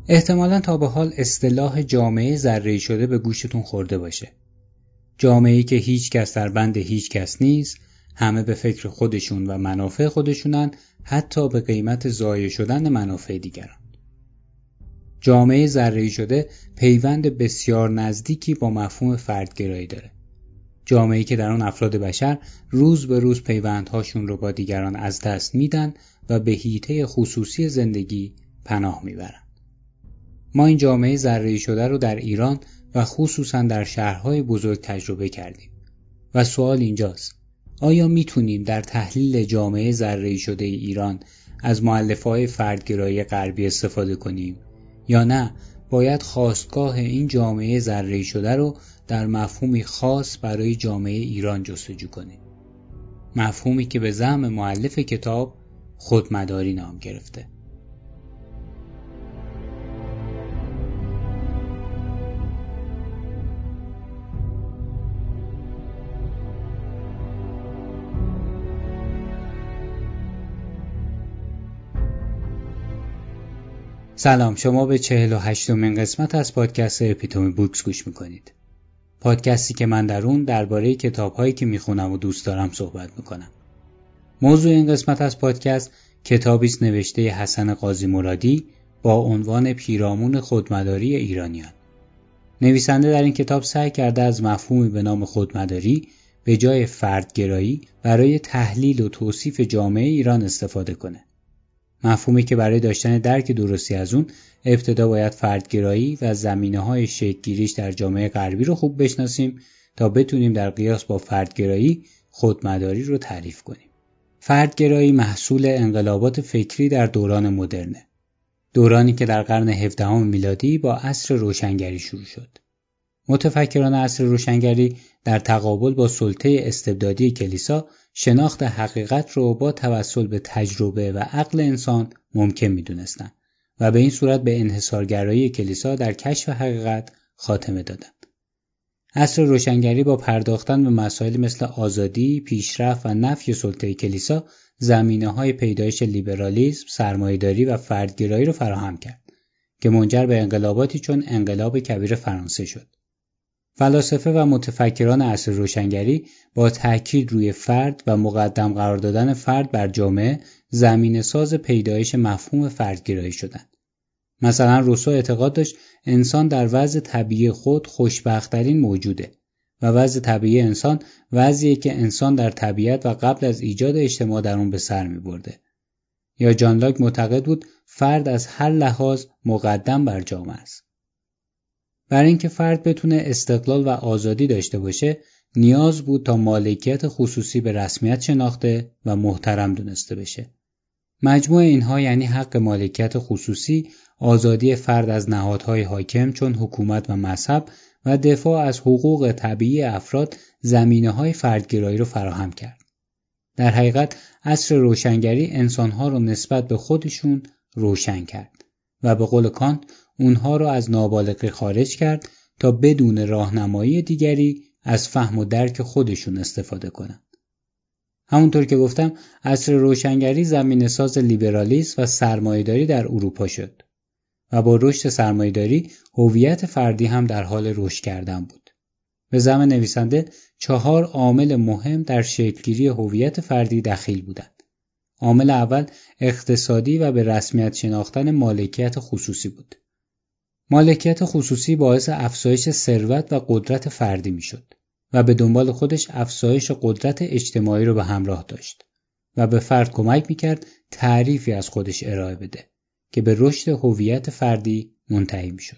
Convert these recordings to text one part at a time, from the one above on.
احتمالاً تا به حال اصطلاح جامعه ذره‌ای شده به گوشتون خورده باشه. جامعه‌ای که هیچ کس در بند هیچ کس نیست، همه به فکر خودشون و منافع خودشونن، حتی به قیمت ضایع شدن منافع دیگران. جامعه ذره‌ای شده پیوند بسیار نزدیکی با مفهوم فردگرایی داره. جامعه‌ای که در آن افراد بشر روز به روز پیوندهاشون رو با دیگران از دست میدن و به حیطه خصوصی زندگی پناه میبرن. ما این جامعه ذره‌ای شده رو در ایران و خصوصا در شهرهای بزرگ تجربه کردیم و سوال اینجاست: آیا میتونیم در تحلیل جامعه ذره‌ای شده ایران از مؤلفه‌های فردگرایی غربی استفاده کنیم یا نه باید خاستگاه این جامعه ذره‌ای شده رو در مفهومی خاص برای جامعه ایران جستجو کنیم؟ مفهومی که به زعم مؤلف کتاب خودمداری نام گرفته. سلام، شما به 48مین قسمت از پادکست اپیتومی بوکس گوش میکنید. پادکستی که من در اون درباره کتاب‌هایی که میخونم و دوست دارم صحبت میکنم. موضوع این قسمت از پادکست کتابی است نوشته حسن قاضی مرادی با عنوان پیرامون خودمداری ایرانیان. نویسنده در این کتاب سعی کرده از مفهومی به نام خودمداری به جای فردگرایی برای تحلیل و توصیف جامعه ایران استفاده کنه. مفهومی که برای داشتن درک درستی از اون ابتدا باید فردگرایی و زمینه‌های شکل‌گیریش در جامعه غربی رو خوب بشناسیم تا بتونیم در قیاس با فردگرایی خودمداری رو تعریف کنیم. فردگرایی محصول انقلابات فکری در دوران مدرنه. دورانی که در قرن 17 میلادی با عصر روشنگری شروع شد. متفکران عصر روشنگری در تقابل با سلطه استبدادی کلیسا شناخت حقیقت رو با توسل به تجربه و عقل انسان ممکن می‌دونستند و به این صورت به انحصارگرایی کلیسا در کشف حقیقت خاتمه دادند. عصر روشنگری با پرداختن به مسائل مثل آزادی، پیشرفت و نفی سلطه کلیسا زمینه‌های پیدایش لیبرالیسم، سرمایه‌داری و فردگرایی رو فراهم کرد که منجر به انقلاباتی چون انقلاب کبیر فرانسه شد. فلاسفه و متفکران عصر روشنگری با تأکید روی فرد و مقدم قرار دادن فرد بر جامعه زمینه ساز پیدایش مفهوم فردگرایی شدند. مثلا روسو اعتقاد داشت انسان در وضع طبیعی خود خوشبخت‌ترین موجوده و وضع طبیعی انسان وضعیه که انسان در طبیعت و قبل از ایجاد اجتماع در اون به سر می‌برده. یا جان لاک معتقد بود فرد از هر لحاظ مقدم بر جامعه است. برای اینکه فرد بتونه استقلال و آزادی داشته باشه نیاز بود تا مالکیت خصوصی به رسمیت شناخته و محترم دونسته بشه. مجموع اینها یعنی حق مالکیت خصوصی، آزادی فرد از نهادهای حاکم چون حکومت و مذهب و دفاع از حقوق طبیعی افراد زمینه‌های فردگرایی رو فراهم کرد. در حقیقت عصر روشنگری انسان‌ها رو نسبت به خودشون روشن کرد و به قول کانت اونها رو از نابالغی خارج کرد تا بدون راهنمایی دیگری از فهم و درک خودشون استفاده کنند. همونطور که گفتم عصر روشنگری زمینه ساز لیبرالیسم و سرمایه‌داری در اروپا شد و با رشد سرمایه‌داری هویت فردی هم در حال رشد کردن بود. به زعم نویسنده 4 عامل مهم در شکل‌گیری هویت فردی دخیل بودند. عامل اول اقتصادی و به رسمیت شناختن مالکیت خصوصی بود. مالکیت خصوصی باعث افزایش ثروت و قدرت فردی میشد و به دنبال خودش افزایش قدرت اجتماعی رو به همراه داشت و به فرد کمک میکرد تعریفی از خودش ارائه بده که به رشد هویت فردی منتهی میشد.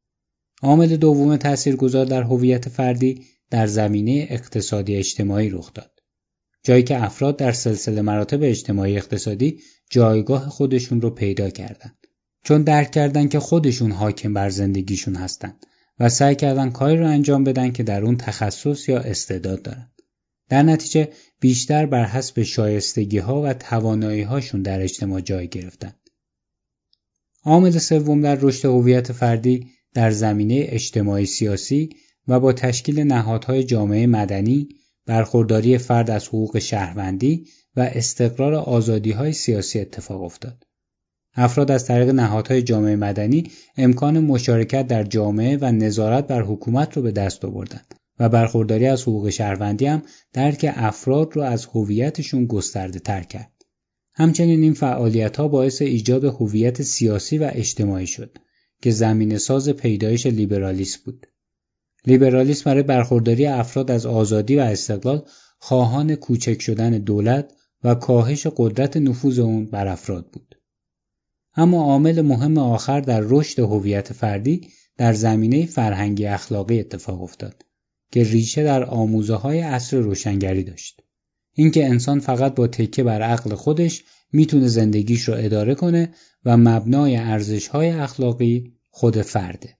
عامل دوم تاثیرگذار در هویت فردی در زمینه اقتصادی اجتماعی رخ داد. جایی که افراد در سلسله مراتب اجتماعی اقتصادی جایگاه خودشون رو پیدا کردند. چون درک کردن که خودشون حاکم بر زندگیشون هستند و سعی کردن کاری رو انجام بدن که در اون تخصص یا استعداد دارن. در نتیجه بیشتر بر حسب شایستگی‌ها و توانایی‌هاشون در اجتماع جای گرفتن. عامل سوم در رشد هویت فردی در زمینه اجتماعی سیاسی و با تشکیل نهادهای جامعه مدنی، برخورداری فرد از حقوق شهروندی و استقرار آزادی‌های سیاسی اتفاق افتاد. افراد از طریق نهادهای جامعه مدنی امکان مشارکت در جامعه و نظارت بر حکومت رو به دست آوردند و برخورداری از حقوق شهروندی هم درک افراد رو از هویتشون گسترده تر کرد. همچنین این فعالیت‌ها باعث ایجاد هویت سیاسی و اجتماعی شد که زمینه‌ساز پیدایش لیبرالیسم بود. لیبرالیسم برای برخورداری افراد از آزادی و استقلال خواهان کوچک شدن دولت و کاهش قدرت نفوذ اون بر افراد بود. اما عامل مهم آخر در رشد هویت فردی در زمینه فرهنگی اخلاقی اتفاق افتاد که ریشه در آموزه‌های عصر روشنگری داشت. اینکه انسان فقط با تکیه بر عقل خودش میتونه زندگیش رو اداره کنه و مبنای ارزش‌های اخلاقی خود فرده.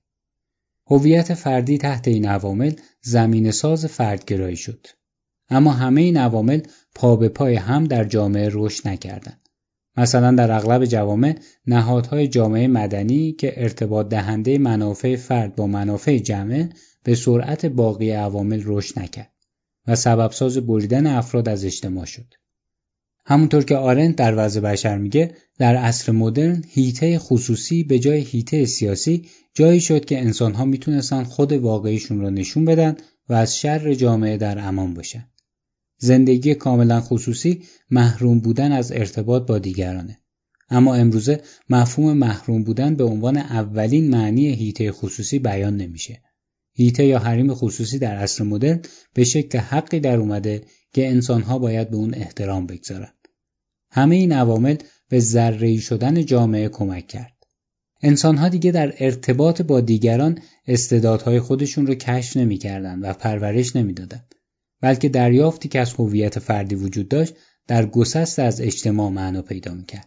هویت فردی تحت این عوامل زمینه‌ساز فردگرایی شد. اما همه این عوامل پا به پای هم در جامعه رشد نکردند. مثلا در اغلب جوامع نهادهای جامعه مدنی که ارتباط دهنده منافع فرد با منافع جمعه به سرعت باقی عوامل رشد نکرد و سببساز بریدن افراد از اجتماع شد. همونطور که آرنت در وضع بشر میگه، در عصر مدرن حیطه خصوصی به جای حیطه سیاسی جایی شد که انسان‌ها میتونستن خود واقعیشون رو نشون بدن و از شر جامعه در امان باشن. زندگی کاملا خصوصی محروم بودن از ارتباط با دیگرانه. اما امروزه مفهوم محروم بودن به عنوان اولین معنی حیطه خصوصی بیان نمیشه. حیطه یا حریم خصوصی در عصر مدرن به شکل حقی در اومده که انسان‌ها باید به اون احترام بگذارن. همه این عوامل به ذره‌ای شدن جامعه کمک کرد. انسان‌ها دیگه در ارتباط با دیگران استعدادهای خودشون رو کشف نمی‌کردن و پرورش نمی‌دادن، بلکه دریافتی که از هویت فردی وجود داشت در گسست از اجتماع معنا پیدا می‌کرد.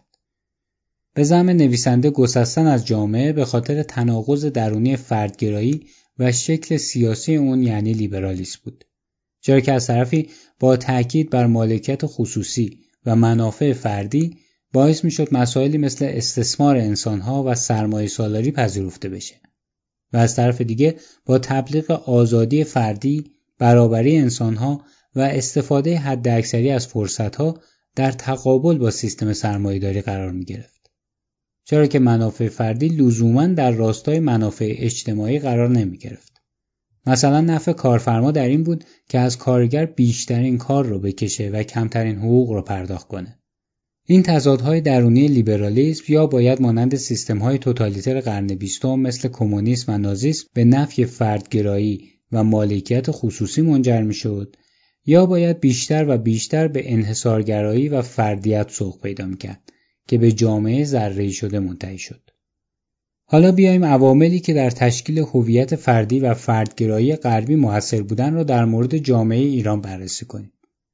به زعم نویسنده گسستن از جامعه به خاطر تناقض درونی فردگرایی و شکل سیاسی اون یعنی لیبرالیسم بود. چرا که از طرفی با تاکید بر مالکیت خصوصی و منافع فردی باعث میشد مسائلی مثل استثمار انسانها و سرمایه سالاری پذیرفته بشه و از طرف دیگه با تبلیغ آزادی فردی، برابری انسانها و استفاده حداکثری از فرصتها در تقابل با سیستم سرمایه‌داری قرار میگرفت. چرا که منافع فردی لزوماً در راستای منافع اجتماعی قرار نمیگرفت. مثلا نفع کارفرما در این بود که از کارگر بیشترین کار رو بکشه و کمترین حقوق رو پرداخت کنه. این تضادهای درونی لیبرالیسم یا باید مانند سیستم‌های توتالیتر قرن 20 مثل کمونیسم و نازیسم به نفی فردگرایی و مالکیت خصوصی منجر می‌شد، یا باید بیشتر و بیشتر به انحصارگرایی و فردیت سوق پیدا می‌کرد که به جامعه ذره‌ای شده منتهی شد. حالا بیایم عواملی که در تشکیل هویت فردی و فردگرایی غربی مؤثر بودن را در مورد جامعه ایران بررسی کنیم.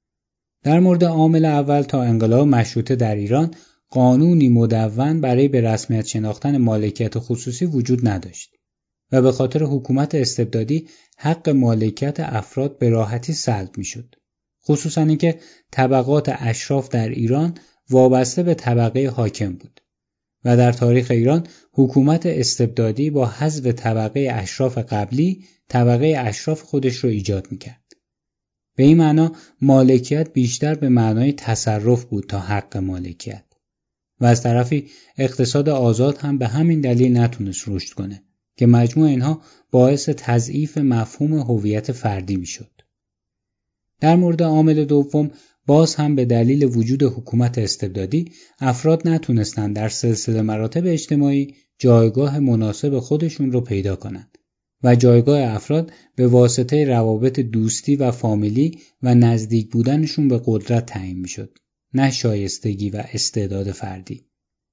در مورد عامل اول، تا انقلاب مشروطه در ایران قانونی مدون برای به رسمیت شناختن مالکیت خصوصی وجود نداشت و به خاطر حکومت استبدادی حق مالکیت افراد به راحتی سلب میشد. خصوصا اینکه طبقات اشراف در ایران وابسته به طبقه حاکم بود و در تاریخ ایران حکومت استبدادی با حذف طبقه اشراف قبلی طبقه اشراف خودش رو ایجاد میکرد. به این معنا مالکیت بیشتر به معنای تصرف بود تا حق مالکیت و از طرفی اقتصاد آزاد هم به همین دلیل نتونست رشد کنه که مجموع اینها باعث تضعیف مفهوم هویت فردی میشد. در مورد عامل دوم، باز هم به دلیل وجود حکومت استبدادی افراد نتونستند در سلسله مراتب اجتماعی جایگاه مناسب خودشون رو پیدا کنند و جایگاه افراد به واسطه روابط دوستی و فامیلی و نزدیک بودنشون به قدرت تعیین میشد، نه شایستگی و استعداد فردی.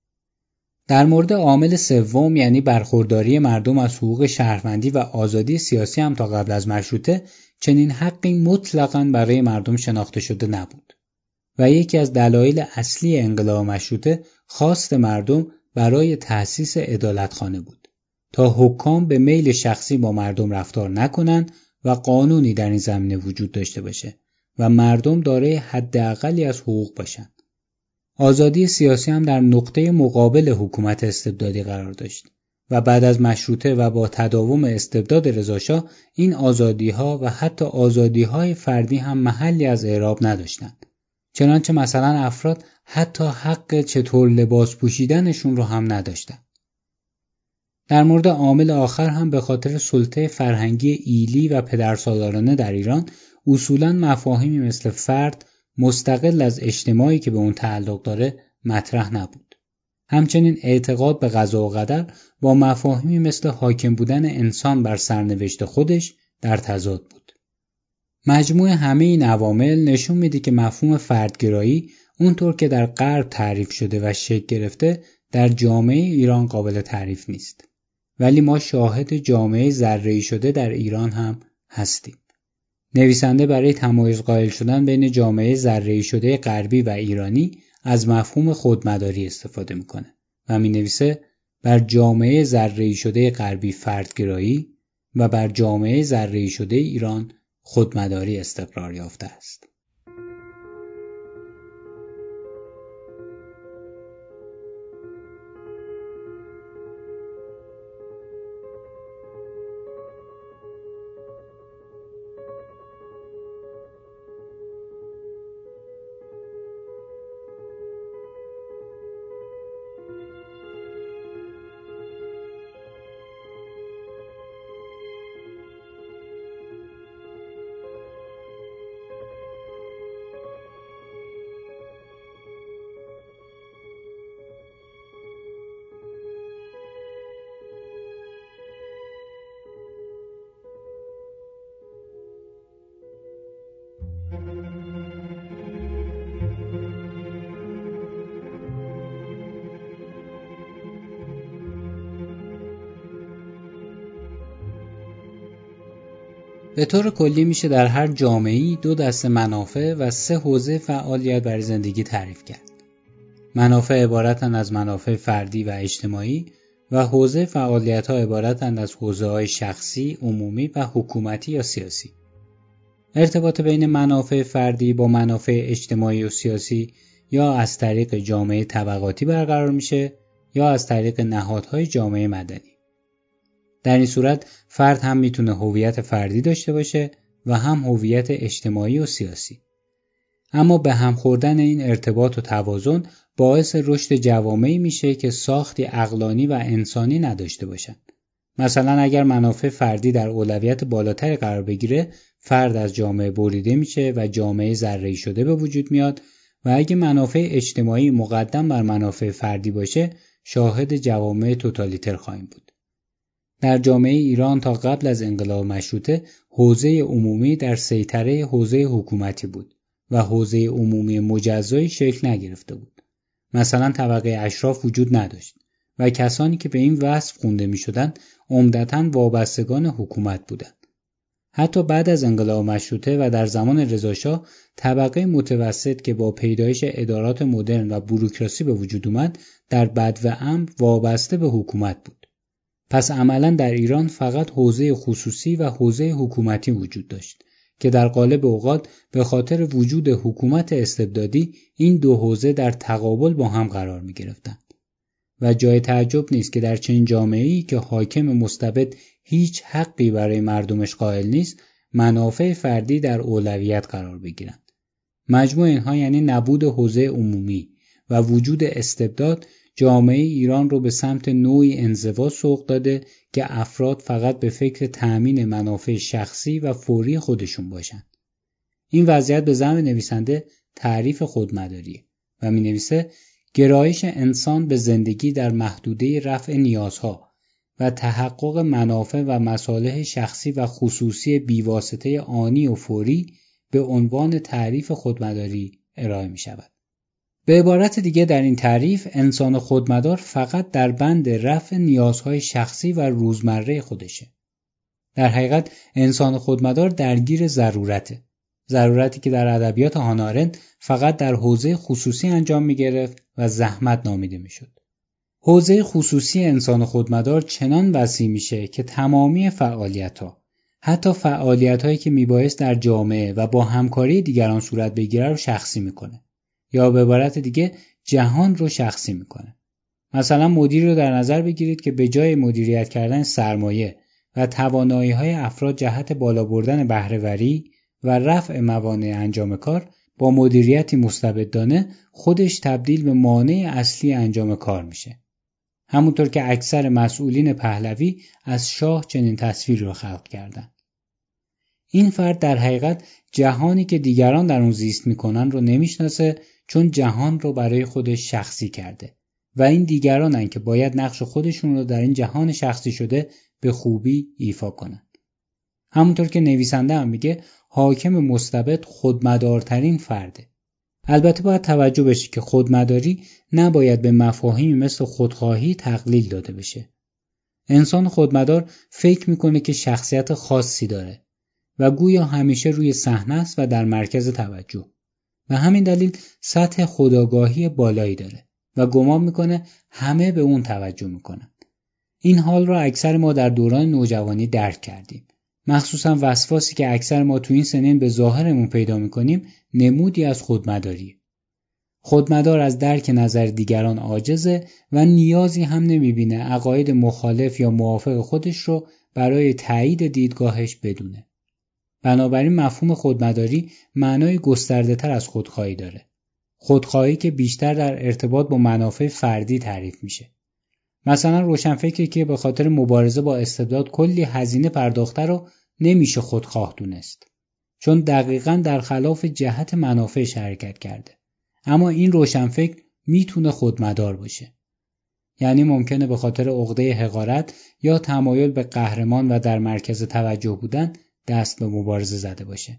در مورد عامل سوم یعنی برخورداری مردم از حقوق شهروندی و آزادی سیاسی هم تا قبل از مشروطه چنین حقی مطلقاً برای مردم شناخته شده نبود و یکی از دلایل اصلی انقلاب مشروطه خواست مردم برای تأسیس عدالتخانه بود تا حکام به میل شخصی با مردم رفتار نکنند و قانونی در این زمینه وجود داشته باشه و مردم دارای حداقلی از حقوق باشند. آزادی سیاسی هم در نقطه مقابل حکومت استبدادی قرار داشت و بعد از مشروطه و با تداوم استبداد رضاشاه این آزادی‌ها و حتی آزادی‌های فردی هم محلی از اعراب نداشتند، چنانچه مثلا افراد حتی حق چطور لباس پوشیدنشون رو هم نداشتن. در مورد عامل آخر هم به خاطر سلطه فرهنگی ایلی و پدرسالارانه در ایران اصولاً مفاهیمی مثل فرد مستقل از اجتماعی که به اون تعلق داره مطرح نبود. همچنین اعتقاد به قضا و قدر با مفاهیمی مثل حاکم بودن انسان بر سرنوشت خودش در تضاد بود. مجموع همه این عوامل نشون میده که مفهوم فردگرایی اونطور که در غرب تعریف شده و شکل گرفته در جامعه ایران قابل تعریف نیست. ولی ما شاهد جامعه ذره‌ای شده در ایران هم هستیم. نویسنده برای تمایز قائل شدن بین جامعه ذره‌ای شده غربی و ایرانی از مفهوم خودمداری استفاده میکنه و مینویسه بر جامعه ذره‌ای شده غربی فردگرایی و بر جامعه ذره‌ای شده ایران خودمداری استقرار یافته است. به طور کلی میشه در هر جامعه‌ای 2 دسته منافع و 3 حوزه فعالیت برای زندگی تعریف کرد. منافع عبارتند از منافع فردی و اجتماعی و حوزه فعالیت‌ها عبارتند از حوزه‌های شخصی، عمومی و حکومتی یا سیاسی. ارتباط بین منافع فردی با منافع اجتماعی و سیاسی یا از طریق جامعه طبقاتی برقرار میشه یا از طریق نهادهای جامعه مدنی. در این صورت فرد هم میتونه هویت فردی داشته باشه و هم هویت اجتماعی و سیاسی. اما به هم خوردن این ارتباط و توازن باعث رشد جوامعی میشه که ساختی عقلانی و انسانی نداشته باشن. مثلا اگر منافع فردی در اولویت بالاتری قرار بگیره، فرد از جامعه بریده میشه و جامعه ذره‌ای شده به وجود میاد و اگه منافع اجتماعی مقدم بر منافع فردی باشه، شاهد جوامع توتالیتر خواهیم بود. در جامعه ایران تا قبل از انقلاب مشروطه حوزه عمومی در سیطره حوزه حکومتی بود و حوزه عمومی مجزایی شکل نگرفته بود. مثلا طبقه اشراف وجود نداشت و کسانی که به این وصف خونده می شدند عمدتاً وابستگان حکومت بودند. حتی بعد از انقلاب مشروطه و در زمان رضاشاه طبقه متوسط که با پیدایش ادارات مدرن و بوروکراسی به وجود اومد در بد و امر وابسته به حکومت بود. پس عملاً در ایران فقط حوزه خصوصی و حوزه حکومتی وجود داشت که در قالب اوقات به خاطر وجود حکومت استبدادی این 2 حوزه در تقابل با هم قرار می گرفتند. و جای تعجب نیست که در چنین جامعه‌ای که حاکم مستبد هیچ حقی برای مردمش قائل نیست، منافع فردی در اولویت قرار بگیرند. مجموع اینها یعنی نبود حوزه عمومی و وجود استبداد جامعه ایران رو به سمت نوعی انزوا سوق داده که افراد فقط به فکر تأمین منافع شخصی و فوری خودشون باشند. این وضعیت به زعم نویسنده تعریف خودمداریه و می نویسه گرایش انسان به زندگی در محدوده رفع نیازها و تحقق منافع و مصالح شخصی و خصوصی بیواسطه آنی و فوری به عنوان تعریف خودمداری ارائه می شود. به عبارت دیگه در این تعریف انسان خودمدار فقط در بند رفع نیازهای شخصی و روزمره خودشه. در حقیقت انسان خودمدار درگیر ضرورته. ضرورتی که در ادبیات هانا آرنت فقط در حوزه خصوصی انجام می گرفت و زحمت نامیده می شد. حوزه خصوصی انسان خودمدار چنان وسیع میشه که تمامی فعالیت‌ها، حتی فعالیت‌هایی که میبایست در جامعه و با همکاری دیگران صورت بگیره رو شخصی میکنه. یا به عبارت دیگه جهان رو شخصی میکنه. مثلا مدیر رو در نظر بگیرید که به جای مدیریت کردن سرمایه و توانایی‌های افراد جهت بالا بردن بهره‌وری و رفع موانع انجام کار با مدیریتی مستبدانه خودش تبدیل به مانع اصلی انجام کار میشه. همونطور که اکثر مسئولین پهلوی از شاه چنین تصویری رو خلق کردن. این فرد در حقیقت جهانی که دیگران در اون زیست میکنن رو نمیشناسه، چون جهان رو برای خودش شخصی کرده و این دیگرانن که باید نقش خودشون رو در این جهان شخصی شده به خوبی ایفا کنن. همونطور که نویسنده هم میگه حاکم مستبد خودمدارترین فرده. البته باید توجه بشه که خودمداری نباید به مفاهیمی مثل خودخواهی تقلیل داده بشه. انسان خودمدار فکر میکنه که شخصیت خاصی داره و گویا همیشه روی صحنه است و در مرکز توجه و همین دلیل سطح خودآگاهی بالایی داره و گمان میکنه همه به اون توجه میکنن. این حال را اکثر ما در دوران نوجوانی درک کردیم. مخصوصا وسواسی که اکثر ما تو این سنین به ظاهرمون پیدا میکنیم نمودی از خودمداریه. خودمدار از درک نظر دیگران عاجزه و نیازی هم نمیبینه عقاید مخالف یا موافق خودش رو برای تایید دیدگاهش بدونه. بنابراین مفهوم خودمداری معنای گسترده‌تر از خودخواهی داره. خودخواهی که بیشتر در ارتباط با منافع فردی تعریف میشه. مثلا روشنفکری که به خاطر مبارزه با استبداد کلی هزینه پرداخته رو نمیشه خودخواه دونست، چون دقیقاً در خلاف جهت منافعش حرکت کرده. اما این روشنفکر میتونه خودمدار باشه. یعنی ممکنه به خاطر عقده حقارت یا تمایل به قهرمان و در مرکز توجه بودن دست به مبارزه زده باشه.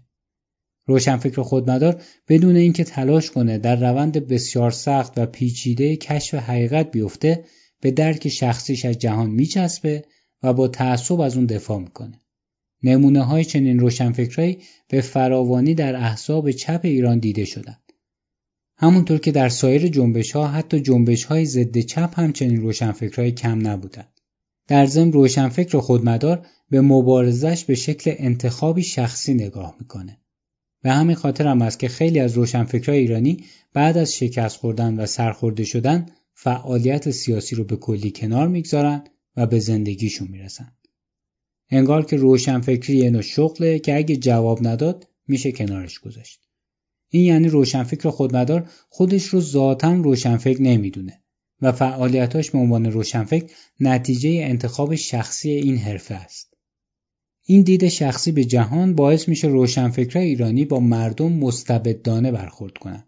روشنفکر خودمدار بدون اینکه تلاش کنه در روند بسیار سخت و پیچیده کشف حقیقت بیفته، به درک شخصیش از جهان میچسبه و با تعصب از اون دفاع میکنه. نمونه های چنین روشنفکرایی به فراوانی در احزاب چپ ایران دیده شدن. همونطور که در سایر جنبش‌ها، حتی جنبش‌های ضد چپ هم چنین روشنفکرایی کم نبودن. در ضمن روشنفکر خودمدار به مبارزش به شکل انتخابی شخصی نگاه میکنه. به همین خاطر هم است که خیلی از روشنفکرای ایرانی بعد از شکست خوردن و سرخورده شدن فعالیت سیاسی رو به کلی کنار میگذارن و به زندگیشون میرسن. انگار که روشنفکری یه نوع شغله که اگه جواب نداد میشه کنارش گذاشت. این یعنی روشنفکر خودمدار خودش رو ذاتاً روشنفکر نمیدونه و فعالیتاش به عنوان روشنفکر نتیجه انتخاب شخصی این حرفه است. این دید شخصی به جهان باعث میشه روشنفکرای ایرانی با مردم مستبدانه برخورد کنند.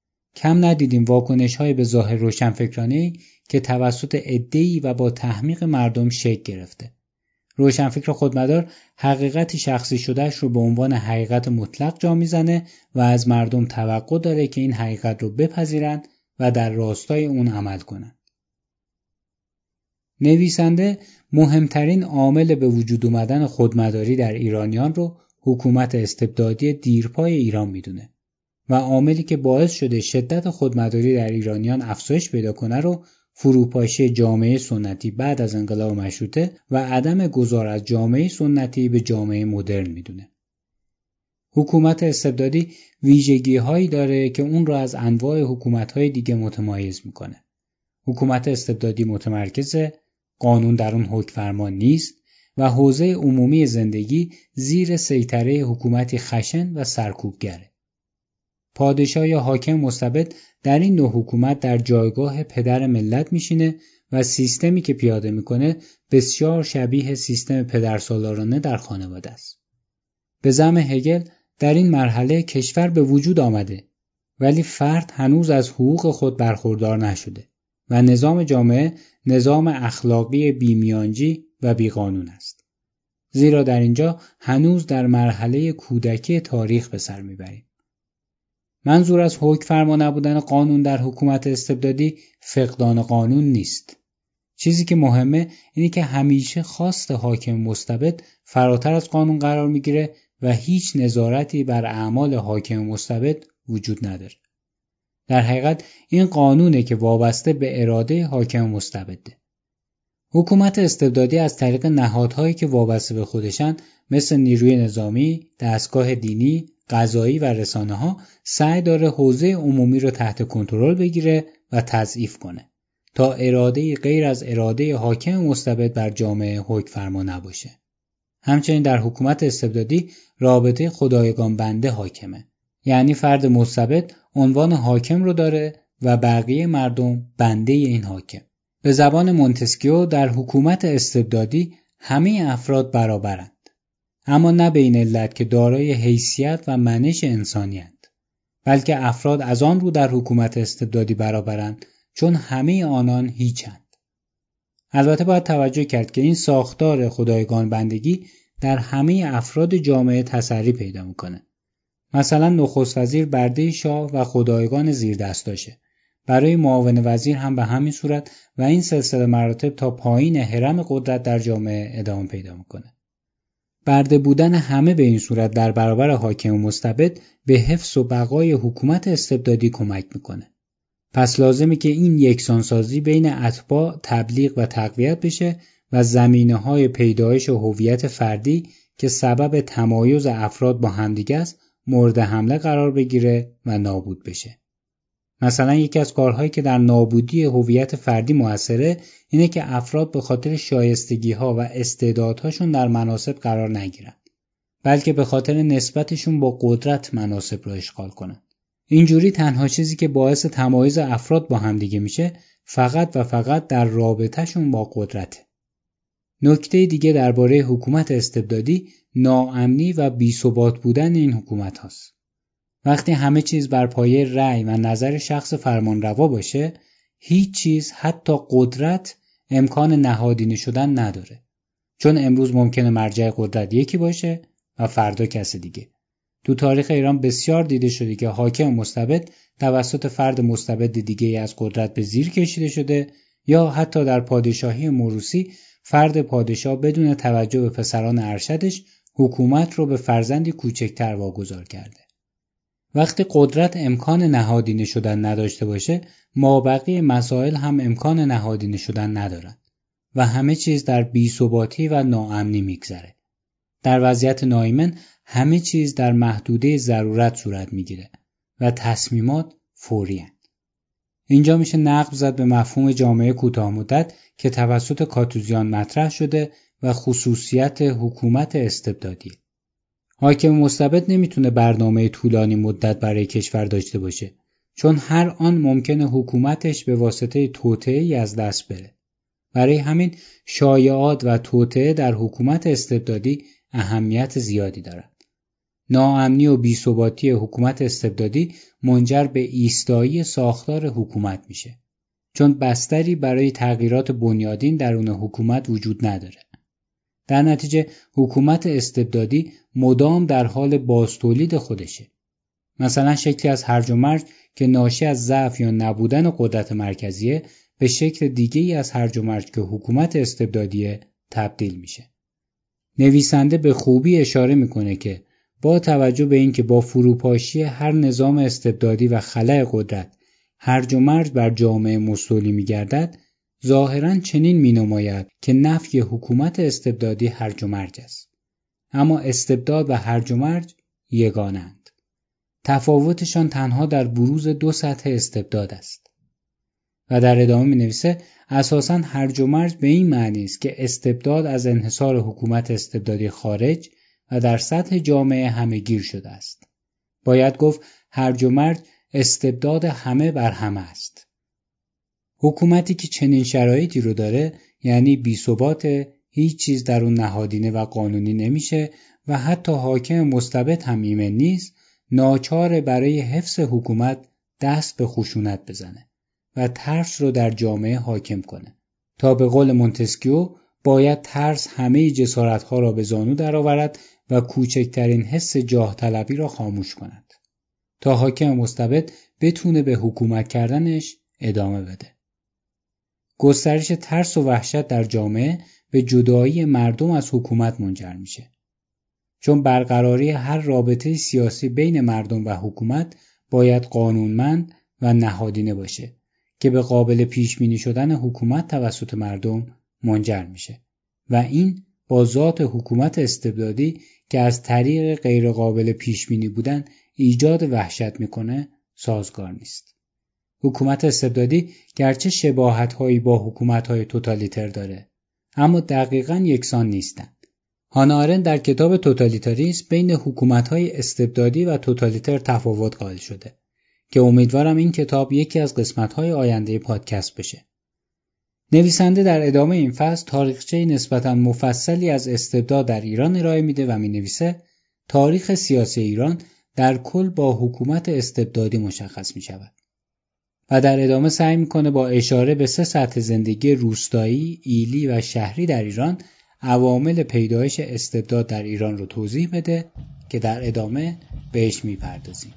کم ندیدیم واکنش‌های به ظاهر روشنفکرانه‌ای که توسط عده‌ای و با تحمیق مردم شکل گرفته. روشنفکر خودمدار حقیقت شخصی شدهش رو به عنوان حقیقت مطلق جا میزنه و از مردم توقع داره که این حقیقت رو بپذیرند و در راستای اون عمل کنند. نویسنده مهمترین عامل به وجود اومدن خودمداری در ایرانیان رو حکومت استبدادی دیرپای ایران میدونه و عاملی که باعث شده شدت خودمداری در ایرانیان افزایش پیدا کنه رو فروپاشی جامعه سنتی بعد از انقلاب مشروطه و عدم گذار از جامعه سنتی به جامعه مدرن میدونه. حکومت استبدادی ویژگی‌هایی داره که اون را از انواع حکومت‌های دیگه متمایز میکنه. حکومت استبدادی متمرکزه، قانون در اون حکم فرما نیست و حوزه عمومی زندگی زیر سیطره حکومتی خشن و سرکوبگره. پادشاه یا حاکم مستبد در این نوع حکومت در جایگاه پدر ملت میشینه و سیستمی که پیاده میکنه بسیار شبیه سیستم پدرسالارانه در خانواده است. به زعم هگل در این مرحله کشور به وجود آمده ولی فرد هنوز از حقوق خود برخوردار نشده و نظام جامعه نظام اخلاقی بیمیانجی و بیقانون است. زیرا در اینجا هنوز در مرحله کودکی تاریخ به سر میبریم. منظور از حکم فرما نبودن قانون در حکومت استبدادی فقدان قانون نیست. چیزی که مهمه اینه که همیشه خواست حاکم مستبد فراتر از قانون قرار میگیره و هیچ نظارتی بر اعمال حاکم مستبد وجود نداره. در حقیقت این قانونه که وابسته به اراده حاکم مستبده. حکومت استبدادی از طریق نهادهایی که وابسته به خودشن مثل نیروی نظامی، دستگاه دینی، قضایی و رسانه‌ها سعی داره حوزه عمومی رو تحت کنترل بگیره و تضعیف کنه تا اراده غیر از اراده حاکم مستبد بر جامعه حکم فرما نباشه. همچنین در حکومت استبدادی رابطه خدایگان بنده حاکمه. یعنی فرد مستبد عنوان حاکم رو داره و بقیه مردم بنده این حاکم. به زبان مونتسکیو در حکومت استبدادی همه افراد برابرند، اما نه به این علت که دارای حیثیت و منش انسانی اند، بلکه افراد از آن رو در حکومت استبدادی برابرند چون همه آنان هیچند. البته باید توجه کرد که این ساختار خدایگان بندگی در همه افراد جامعه تسری پیدا میکنه. مثلا نخست وزیر برده شاه و خدایگان زیر دستاشه. برای معاون وزیر هم به همین صورت و این سلسله مراتب تا پایین هرم قدرت در جامعه ادامه پیدا میکنه. برده بودن همه به این صورت در برابر حاکم و مستبد به حفظ و بقای حکومت استبدادی کمک میکنه. پس لازمه که این یکسانسازی بین اتباع تبلیغ و تقویت بشه و زمینه‌های پیدایش هویت فردی که سبب تمایز افراد با همدیگه است مورد حمله قرار بگیره و نابود بشه. مثلا یکی از کارهایی که در نابودی هویت فردی موثره اینه که افراد به خاطر شایستگی‌ها و استعدادهاشون در مناصب قرار نگیرن، بلکه به خاطر نسبتشون با قدرت مناصب رو اشغال کنن. اینجوری تنها چیزی که باعث تمایز افراد با همدیگه میشه فقط و فقط در رابطهشون با قدرته. نکته دیگه درباره حکومت استبدادی ناامنی و بی‌ثبات بودن این حکومت هاست. وقتی همه چیز بر پایه رأی و نظر شخص فرمانروا باشه، هیچ چیز حتی قدرت امکان نهادینه شدن نداره. چون امروز ممکنه مرجع قدرت یکی باشه و فردا کس دیگه. تو تاریخ ایران بسیار دیده شده که حاکم مستبد توسط فرد مستبد دیگه از قدرت به زیر کشیده شده، یا حتی در پادشاهی موروثی فرد پادشاه بدون توجه به پسران ارشدش حکومت رو به فرزندی کوچکتر واگذار کرده. وقتی قدرت امکان نهادینه شدن نداشته باشه، مابقی مسائل هم امکان نهادینه شدن ندارن و همه چیز در بی‌ثباتی و ناامنی میگذره. در وضعیت ناایمن همه چیز در محدوده ضرورت صورت میگیره و تصمیمات فوری هستند. اینجا میشه نقب زد به مفهوم جامعه کوتاه مدت که توسط کاتوزیان مطرح شده و خصوصیت حکومت استبدادی. حاکم مستبد نمیتونه برنامه طولانی مدت برای کشور داشته باشه، چون هر آن ممکنه حکومتش به واسطه توطئه‌ای از دست بره. برای همین شایعات و توطئه در حکومت استبدادی اهمیت زیادی دارد. ناامنی و بی‌ثباتی حکومت استبدادی منجر به ایستایی ساختار حکومت میشه، چون بستری برای تغییرات بنیادین درون حکومت وجود نداره. در نتیجه حکومت استبدادی مدام در حال بازتولید خودشه. مثلا شکلی از هرج و مرج که ناشی از ضعف یا نبودن قدرت مرکزیه به شکل دیگه‌ای از هرج و مرج که حکومت استبدادیه تبدیل میشه. نویسنده به خوبی اشاره میکنه که با توجه به اینکه با فروپاشی هر نظام استبدادی و خلأ قدرت هرج و مرج بر جامعه مستولی میگردد، ظاهراً چنین مینماید که نفی حکومت استبدادی هرج و مرج است. اما استبداد و هرج و مرج یگانند. تفاوتشان تنها در بروز دو سطح استبداد است. و در ادامه می‌نویسه اساساً هرج و مرج به این معنی است که استبداد از انحصار حکومت استبدادی خارج و در سطح جامعه همه‌گیر شده است. باید گفت هرج و مرج استبداد همه بر همه است. حکومتی که چنین شرایطی رو داره، یعنی بی‌ثبات، هیچ چیز در اون نهادینه و قانونی نمیشه و حتی حاکم مستبد هم ایمن نیست، ناچار برای حفظ حکومت دست به خشونت بزنه و ترس رو در جامعه حاکم کنه. تا به قول مونتسکیو باید ترس همه جسارت‌ها را به زانو درآورد و کوچکترین حس جاه طلبی را خاموش کند تا حاکم مستبد بتونه به حکومت کردنش ادامه بده. گسترش ترس و وحشت در جامعه به جدایی مردم از حکومت منجر میشه. چون برقراری هر رابطه سیاسی بین مردم و حکومت باید قانونمند و نهادینه باشه که به قابل پیش بینی شدن حکومت توسط مردم منجر میشه و این با ذات حکومت استبدادی که از طریق غیر قابل پیش بینی بودن ایجاد وحشت میکنه سازگار نیست. حکومت استبدادی گرچه شباهت‌هایی با حکومت‌های توتالیتر داره، اما دقیقاً یکسان نیستند. هانا آرنت در کتاب توتالیتاریسم بین حکومت‌های استبدادی و توتالیتر تفاوت قائل شده که امیدوارم این کتاب یکی از قسمت‌های آینده پادکست بشه. نویسنده در ادامه این فصل تاریخچه نسبتاً مفصلی از استبداد در ایران ارائه میده و مینویسه تاریخ سیاسی ایران در کل با حکومت استبدادی مشخص می‌شود. و در ادامه سعی می‌کنه با اشاره به 3 سطح زندگی روستایی، ایلی و شهری در ایران عوامل پیدایش استبداد در ایران رو توضیح بده که در ادامه بهش می‌پردازیم.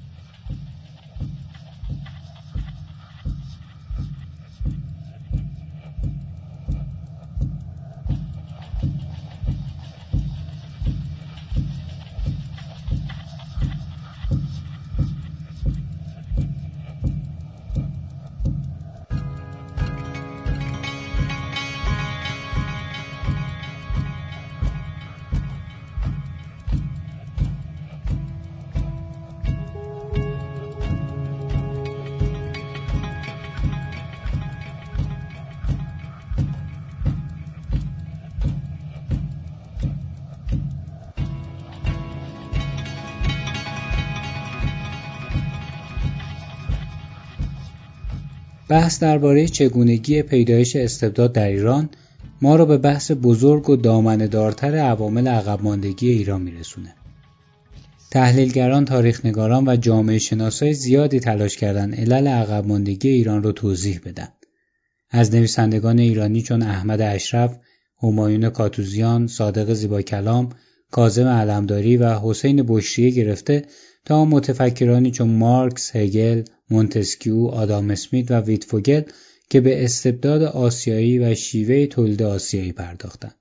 بحث درباره چگونگی پیدایش استبداد در ایران ما را به بحث بزرگ و دامنه‌دارتر عوامل عقب ماندگی ایران میرسونه. تحلیلگران، تاریخ‌نگاران و جامعه شناسای زیادی تلاش کردند علل عقب ماندگی ایران را توضیح بدن. از نویسندگان ایرانی چون احمد اشرف، همایون کاتوزیان، صادق زیباکلام، کاظم علمداری و حسین بشریه گرفته تا متفکرانی چون مارکس، هگل، مونتسکیو، آدام اسمیت و ویتفوگل که به استبداد آسیایی و شیوه تولید آسیایی پرداختند.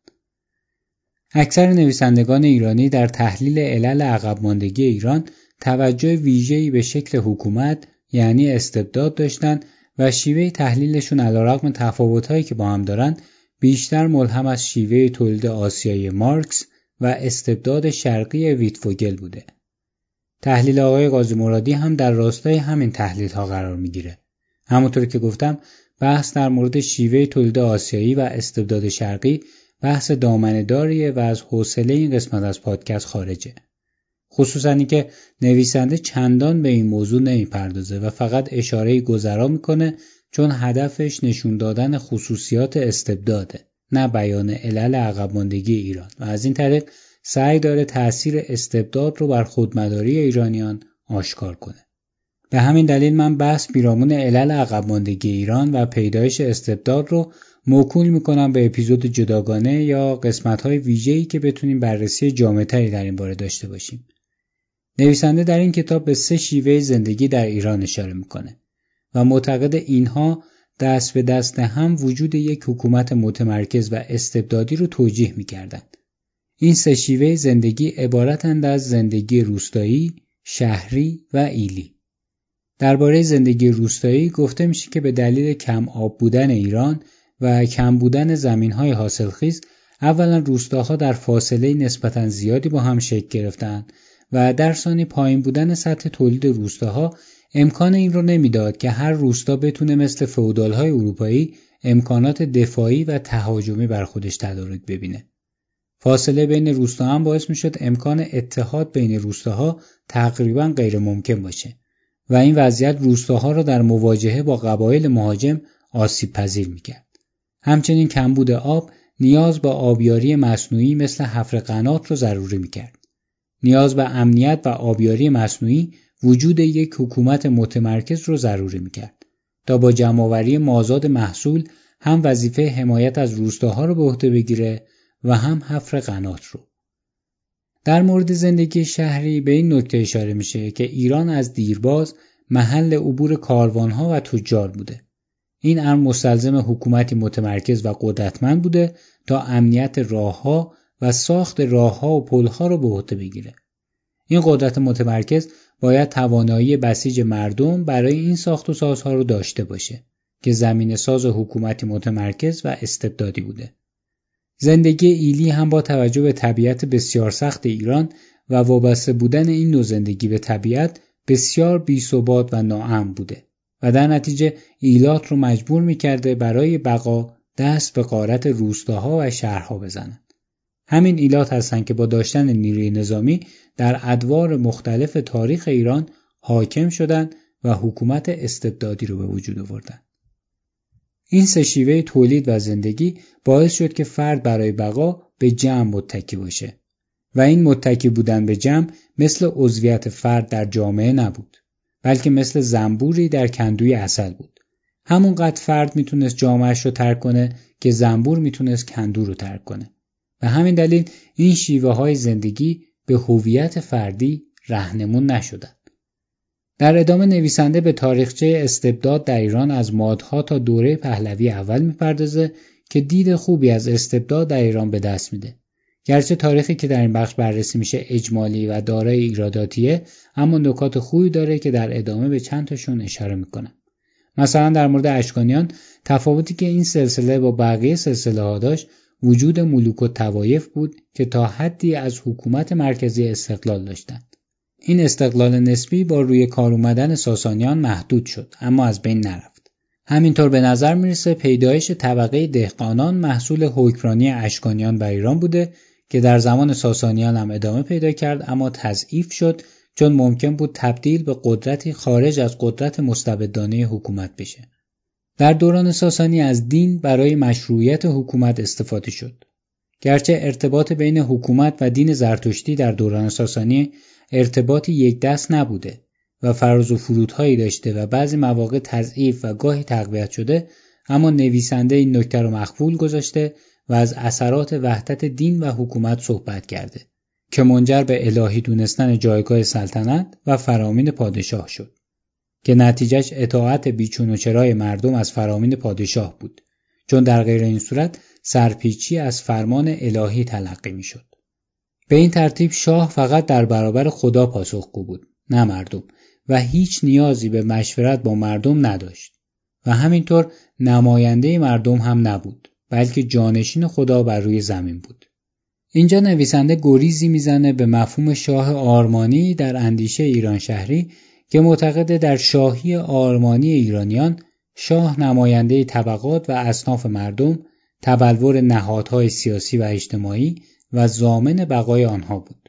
اکثر نویسندگان ایرانی در تحلیل علل عقب ماندگی ایران توجه ویژه‌ای به شکل حکومت یعنی استبداد داشتند و شیوه تحلیلشون علیرغم تفاوت‌هایی که با هم دارن بیشتر ملهم از شیوه تولید آسیایی مارکس و استبداد شرقی ویتفوگل بوده. تحلیل آقای قاضی مرادی هم در راستای همین تحلیل‌ها قرار می‌گیره. همونطور که گفتم بحث در مورد شیوه تولید آسیایی و استبداد شرقی بحث دامنه‌داریه و از حوصله این قسمت از پادکست خارجه. خصوصاً اینکه نویسنده چندان به این موضوع نمی‌پردازه و فقط اشاره‌ای گذرا می‌کنه چون هدفش نشون دادن خصوصیات استبداده، نه بیان علل عقب ماندگی ایران و از این طریق سعی داره تأثیر استبداد رو بر خودمداری ایرانیان آشکار کنه. به همین دلیل من بحث پیرامون علل عقب ماندگی ایران و پیدایش استبداد رو موکول میکنم به اپیزود جداگانه یا قسمت‌های ویژه‌ای که بتونیم بررسی جامع‌تری در این باره داشته باشیم. نویسنده در این کتاب به 3 شیوه زندگی در ایران اشاره میکنه و معتقد اینها دست به دست هم وجود یک حکومت متمرکز و استبدادی رو توجیه میکردند. این 3 شیوه زندگی عبارتند از زندگی روستایی، شهری و ایلی. درباره زندگی روستایی گفته میشه که به دلیل کم آب بودن ایران و کم بودن زمین‌های حاصلخیز اولا روستاها در فاصله نسبتاً زیادی با هم شکل گرفتند و در ثانی پایین بودن سطح تولید روستاها امکان این رو نمیداد که هر روستا بتونه مثل فئودال‌های اروپایی امکانات دفاعی و تهاجمی بر خودش تدارک ببینه. فاصله بین روستاها هم باعث میشد امکان اتحاد بین روستاها تقریباً غیر ممکن باشه و این وضعیت روستاها را در مواجهه با قبایل مهاجم آسیب پذیر میکرد. همچنین کمبود آب نیاز به آبیاری مصنوعی مثل حفر قنات را ضروری میکرد. نیاز به امنیت و آبیاری مصنوعی وجود یک حکومت متمرکز را ضروری میکرد تا با جمع‌آوری مازاد محصول هم وظیفه حمایت از روستاها را به عهده بگیره و هم حفر قنات رو. در مورد زندگی شهری به این نکته اشاره میشه که ایران از دیرباز محل عبور کاروانها و تجار بوده. این امر مستلزم حکومتی متمرکز و قدرتمند بوده تا امنیت راهها و ساخت راهها و پلها رو به عهده بگیره. این قدرت متمرکز باید توانایی بسیج مردم برای این ساخت و سازها رو داشته باشه که زمینه ساز حکومتی متمرکز و استبدادی بوده. زندگی ایلی هم با توجه به طبیعت بسیار سخت ایران و وابسته بودن این نوع زندگی به طبیعت بسیار بی‌ثبات و ناامن بوده و در نتیجه ایلات رو مجبور می‌کرده برای بقا دست به غارت روستاها و شهرها بزنند. همین ایلات هستند که با داشتن نیروی نظامی در ادوار مختلف تاریخ ایران حاکم شدند و حکومت استبدادی رو به وجود آوردن. این سه شیوه تولید و زندگی باعث شد که فرد برای بقا به جمع متکی باشه و این متکی بودن به جمع مثل عضویت فرد در جامعه نبود، بلکه مثل زنبوری در کندوی عسل بود. همونقدر فرد میتونست جامعهش رو ترک کنه که زنبور میتونست کندو رو ترک کنه. و همین دلیل این شیوه های زندگی به هویت فردی راهنمون نشدن. در ادامه نویسنده به تاریخچه استبداد در ایران از مادها تا دوره پهلوی اول میپردازه که دید خوبی از استبداد در ایران به دست میده. گرچه تاریخی که در این بخش بررسی میشه اجمالی و دارای ایراداتیه، اما نکات خوبی داره که در ادامه به چند تاشون اشاره میکنم. مثلا در مورد اشکانیان تفاوتی که این سلسله با بقیه سلسله ها داشت وجود ملوک و طوایف بود که تا حدی از حکومت مرکزی استقلال داشتند. این استقلال نسبی با روی کار اومدن ساسانیان محدود شد اما از بین نرفت. همینطور به نظر میرسه پیدایش طبقه دهقانان محصول حکمرانی اشکانیان بر ایران بوده که در زمان ساسانیان هم ادامه پیدا کرد اما تضعیف شد چون ممکن بود تبدیل به قدرتی خارج از قدرت مستبدانه حکومت بشه. در دوران ساسانی از دین برای مشروعیت حکومت استفاده شد. گرچه ارتباط بین حکومت و دین زرتشتی در دوران ساسانی ارتباطی یک دست نبوده و فراز و فرودهایی داشته و بعضی مواقع تضعیف و گاهی تقویت شده، اما نویسنده این نکته رو مخفول گذاشته و از اثرات وحدت دین و حکومت صحبت کرده که منجر به الهی دونستن جایگاه سلطنت و فرامین پادشاه شد که نتیجهش اطاعت بیچون و چرای مردم از فرامین پادشاه بود، چون در غیر این صورت سرپیچی از فرمان الهی تلقی می شد. به این ترتیب شاه فقط در برابر خدا پاسخگو بود، نه مردم، و هیچ نیازی به مشورت با مردم نداشت و همینطور نماینده مردم هم نبود، بلکه جانشین خدا بر روی زمین بود. اینجا نویسنده گریزی میزنه به مفهوم شاه آرمانی در اندیشه ایران شهری که معتقد در شاهی آرمانی ایرانیان شاه نماینده طبقات و اصناف مردم، تبلور نهادهای سیاسی و اجتماعی و ضامن بقای آنها بود.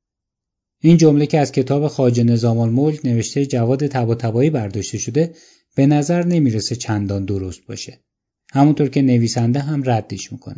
این جمله که از کتاب خواجه نظام الملک نوشته جواد طباطبایی برداشته شده به نظر نمیرسه چندان درست باشه، همونطور که نویسنده هم ردش میکنه.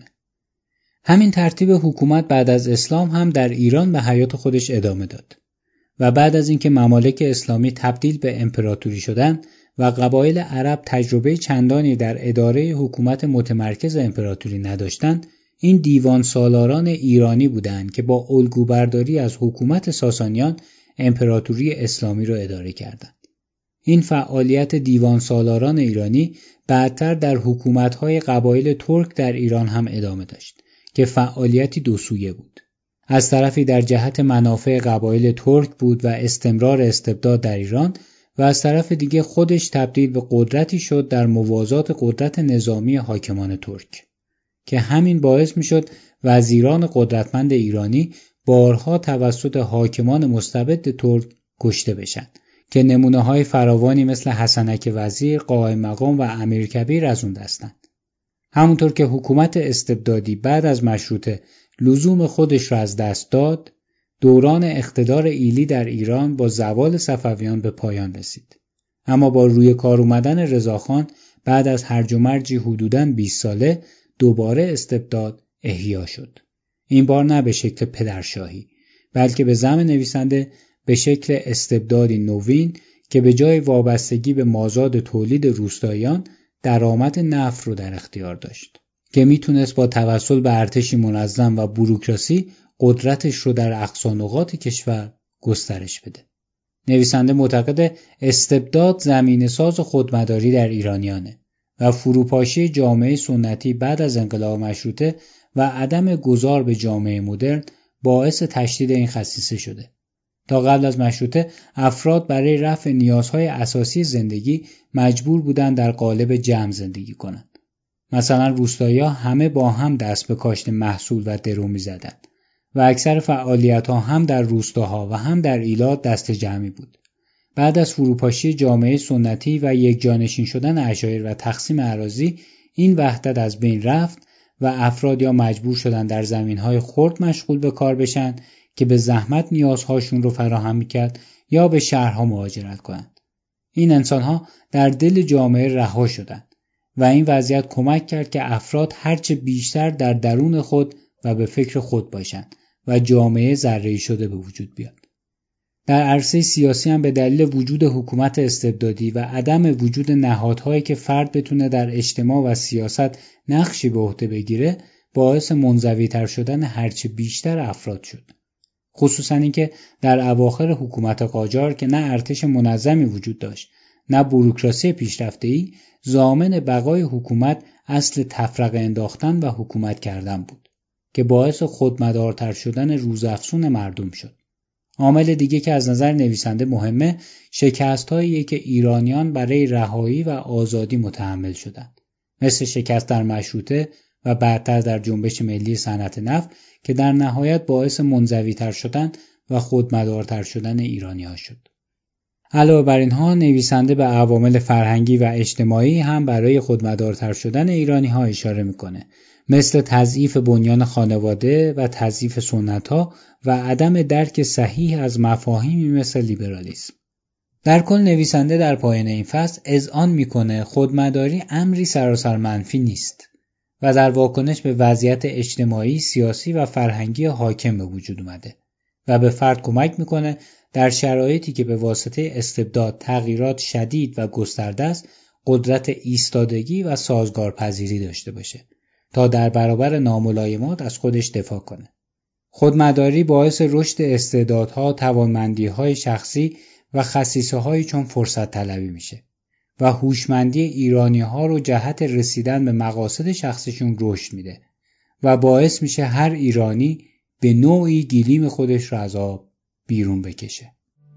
همین ترتیب حکومت بعد از اسلام هم در ایران به حیات خودش ادامه داد و بعد از اینکه ممالک اسلامی تبدیل به امپراتوری شدند و قبایل عرب تجربه چندانی در اداره حکومت متمرکز امپراتوری نداشتند، این دیوان سالاران ایرانی بودند که با الگوبرداری از حکومت ساسانیان امپراتوری اسلامی را اداره کردند. این فعالیت دیوان سالاران ایرانی بعدتر در حکومت‌های قبایل ترک در ایران هم ادامه داشت که فعالیتی دو سویه بود. از طرفی در جهت منافع قبایل ترک بود و استمرار استبداد در ایران و از طرف دیگه خودش تبدیل به قدرتی شد در موازات قدرت نظامی حاکمان ترک که همین باعث میشد وزیران قدرتمند ایرانی بارها توسط حاکمان مستبد ترک کشته بشن که نمونه‌های فراوانی مثل حسنک وزیر، قائم مقام و امیرکبیر از اون دستند. همونطور که حکومت استبدادی بعد از مشروطه لزوم خودش را از دست داد، دوران اقتدار ایلی در ایران با زوال صفویان به پایان رسید. اما با روی کار اومدن رضاخان بعد از هرج و مرجی حدوداً 20 ساله دوباره استبداد احیا شد. این بار نه به شکل پدرشاهی، بلکه به زعم نویسنده به شکل استبدادی نوین که به جای وابستگی به مازاد تولید روستاییان درآمد نفت رو در اختیار داشت که میتونست با توسل به ارتشی منظم و بوروکراسی قدرتش رو در اقصا نقاط کشور گسترش بده. نویسنده معتقد استبداد زمینه ساز خودمداری در ایرانیانه و فروپاشی جامعه سنتی بعد از انقلاب مشروطه و عدم گذار به جامعه مدرن باعث تشدید این خصیصه شده. تا قبل از مشروطه افراد برای رفع نیازهای اساسی زندگی مجبور بودند در قالب جمع زندگی کنند. مثلا روستایی‌ها همه با هم دست به کاشت محصول و درو می‌زدند و اکثر فعالیت‌ها هم در روستاها و هم در ایلات دست جمعی بود. بعد از فروپاشی جامعه سنتی و یک جانشین شدن عشایر و تقسیم اراضی، این وحدت از بین رفت و افراد یا مجبور شدن در زمینهای خرد مشغول به کار بشن که به زحمت نیازهاشون رو فراهم میکرد یا به شهرها مهاجرت کنند. این انسانها در دل جامعه رها شدند و این وضعیت کمک کرد که افراد هرچه بیشتر در درون خود و به فکر خود باشند و جامعه ذره‌ای شده به وجود بیاد. در عرصه سیاسی هم به دلیل وجود حکومت استبدادی و عدم وجود نهادهایی که فرد بتونه در اجتماع و سیاست نقشی به عهده بگیره، باعث منزوی‌تر شدن هرچه بیشتر افراد شد. خصوصا اینکه در اواخر حکومت قاجار که نه ارتش منظمی وجود داشت، نه بوروکراسی پیشرفته‌ای، ضامن بقای حکومت اصل تفرقه انداختن و حکومت کردن بود که باعث خودمدارتر شدن روزافزون مردم شد. عامل دیگه که از نظر نویسنده مهمه، شکست‌هایی که ایرانیان برای رهایی و آزادی متحمل شدند، مثل شکست در مشروطه و بعدتر در جنبش ملی صنعت نفت که در نهایت باعث منزوی‌تر شدن و خودمدارتر شدن ایرانی‌ها شد. علاوه بر اینها، نویسنده به عوامل فرهنگی و اجتماعی هم برای خودمدارتر شدن ایرانی‌ها اشاره می‌کنه، مثل تضعیف بنیان خانواده و تضعیف سنت‌ها و عدم درک صحیح از مفاهیمی مثل لیبرالیسم. در کل نویسنده در پایان این فصل اذعان می‌کنه خودمداری امری سراسر منفی نیست و در واکنش به وضعیت اجتماعی، سیاسی و فرهنگی حاکم به وجود اومده و به فرد کمک می‌کنه در شرایطی که به واسطه استبداد تغییرات شدید و گسترده است، قدرت ایستادگی و سازگارپذیری داشته باشه تا در برابر ناملایمات از خودش دفاع کنه. خودمداری باعث رشد استعدادها، توانمندی‌های شخصی و خصیصه‌هایی چون فرصت طلبی میشه و هوشمندی ایرانی‌ها رو جهت رسیدن به مقاصد شخصیشون رشد میده و باعث میشه هر ایرانی به نوعی گلیم خودش رو از آب بیرون بکشه.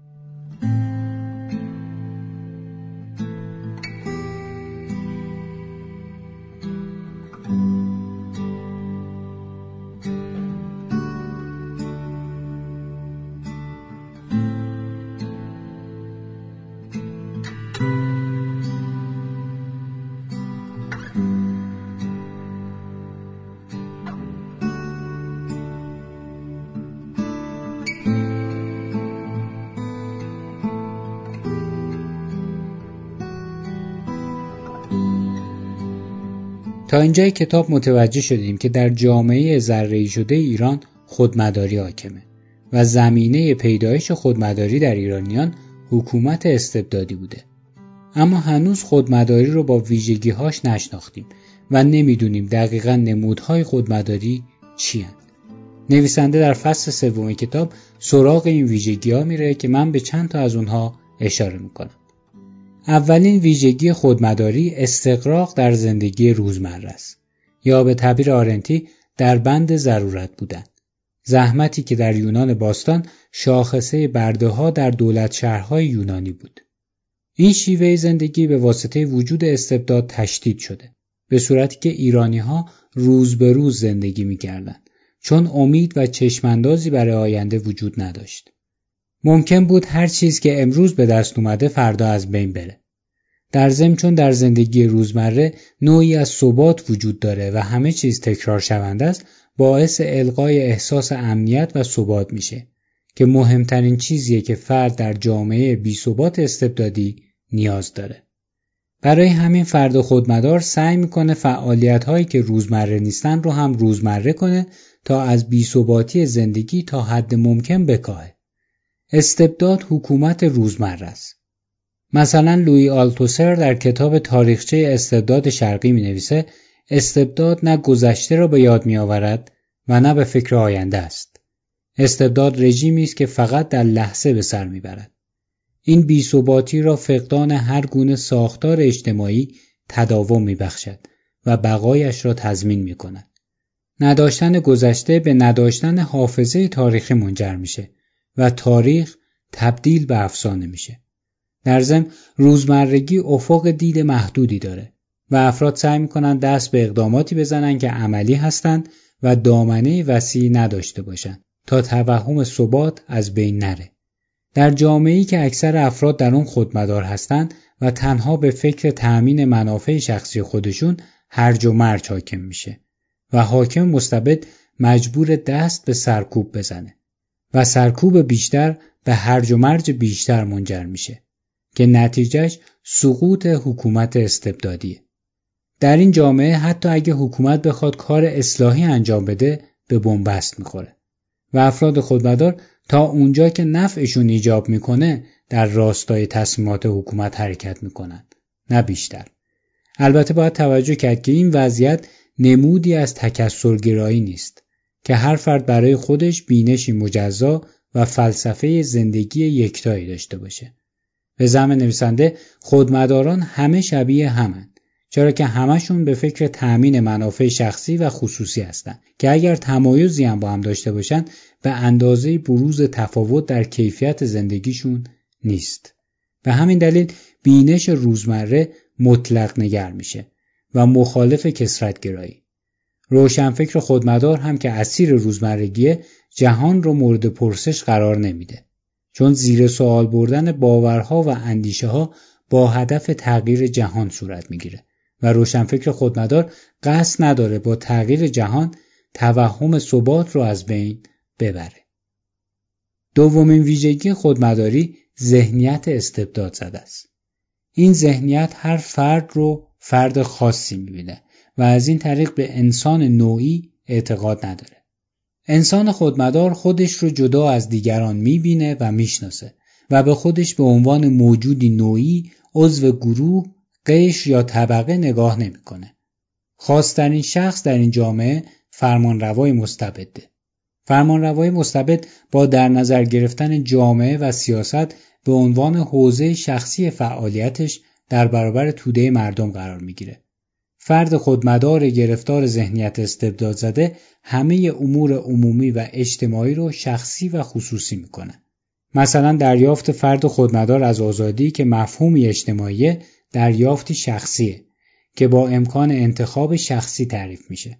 تا اینجای کتاب متوجه شدیم که در جامعه ذره‌ای شده ایران خودمداری حاکمه و زمینه پیدایش خودمداری در ایرانیان حکومت استبدادی بوده. اما هنوز خودمداری رو با ویژگی‌هاش نشناختیم و نمیدونیم دقیقاً نمودهای خودمداری چی هستند. نویسنده در فصل سوم کتاب سراغ این ویژگی‌ها میره که من به چند تا از اونها اشاره میکنم. اولین ویژگی خودمداری استقراق در زندگی روزمره است، یا به تعبیر آرنتی در بند ضرورت بودن. زحمتی که در یونان باستان شاخصه برده‌ها در دولت شهرهای یونانی بود. این شیوه زندگی به واسطه وجود استبداد تشدید شده، به صورتی که ایرانی‌ها روز به روز زندگی می‌کردند، چون امید و چشماندازی برای آینده وجود نداشت. ممکن بود هر چیز که امروز به دست اومده فردا از بین بره. در ضمن چون در زندگی روزمره نوعی از ثبات وجود داره و همه چیز تکرار شونده است، باعث القای احساس امنیت و ثبات میشه که مهمترین چیزیه که فرد در جامعه بی‌ثبات استبدادی نیاز داره. برای همین فرد خودمدار سعی میکنه فعالیت‌هایی که روزمره نیستن رو هم روزمره کنه تا از بی‌ثباتی زندگی تا حد ممکن بکاهه. استبداد حکومت روزمره است. مثلا لویی آلتوسر در کتاب تاریخچه استبداد شرقی می‌نویسه استبداد نه گذشته را به یاد می‌آورد و نه به فکر آینده است. استبداد رژیمی است که فقط در لحظه به سر می‌برد. این بی‌ثباتی را فقدان هر گونه ساختار اجتماعی تداوم می‌بخشد و بقایش را تضمین می‌کند. نداشتن گذشته به نداشتن حافظه تاریخی منجر میشه و تاریخ تبدیل به افسانه میشه. در ضمن روزمرگی افق دید محدودی داره و افراد سعی میکنن دست به اقداماتی بزنن که عملی هستند و دامنه وسیعی نداشته باشن تا توهم ثبات از بین نره. در جامعه‌ای که اکثر افراد در اون خودمدار هستند و تنها به فکر تأمین منافع شخصی خودشون، هرج و مرج حاکم میشه و حاکم مستبد مجبور دست به سرکوب بزنه و سرکوب بیشتر به هرج و مرج بیشتر منجر میشه که نتیجهش سقوط حکومت استبدادیه. در این جامعه حتی اگه حکومت بخواد کار اصلاحی انجام بده به بنبست میخوره و افراد خودمدار تا اونجا که نفعشون ایجاب میکنه در راستای تصمیمات حکومت حرکت میکنن، نه بیشتر. البته باید توجه کرد که این وضعیت نمودی از تکثرگرایی نیست که هر فرد برای خودش بینشی مجزا و فلسفه زندگی یکتایی داشته باشه. به زعم نویسنده خودمداران همه شبیه همن، چرا که همشون به فکر تأمین منافع شخصی و خصوصی هستن که اگر تمایزی هم با هم داشته باشن به اندازه بروز تفاوت در کیفیت زندگیشون نیست. به همین دلیل بینش روزمره مطلق نگر میشه و مخالف کثرت‌گرایی. روشنفکر خودمدار هم که اسیر روزمرگیه جهان رو مورد پرسش قرار نمیده، چون زیر سوال بردن باورها و اندیشه ها با هدف تغییر جهان صورت میگیره و روشنفکر خودمدار قصد نداره با تغییر جهان توهم ثبات رو از بین ببره. دومین ویژگی خودمداری ذهنیت استبداد زده است. این ذهنیت هر فرد رو فرد خاصی میبینه و از این طریق به انسان نوعی اعتقاد نداره. انسان خودمدار خودش رو جدا از دیگران میبینه و میشناسه و به خودش به عنوان موجودی نوعی عضو گروه، قشر یا طبقه نگاه نمیکنه. خاص‌ترین شخص در این جامعه فرمانروای مستبده. فرمانروای مستبد با در نظر گرفتن جامعه و سیاست به عنوان حوزه شخصی فعالیتش در برابر توده مردم قرار میگیره. فرد خودمدار گرفتار ذهنیت استبداد زده همه امور عمومی و اجتماعی رو شخصی و خصوصی میکنه. مثلا دریافت فرد خودمدار از آزادی که مفهومی اجتماعیه دریافتی شخصیه که با امکان انتخاب شخصی تعریف میشه.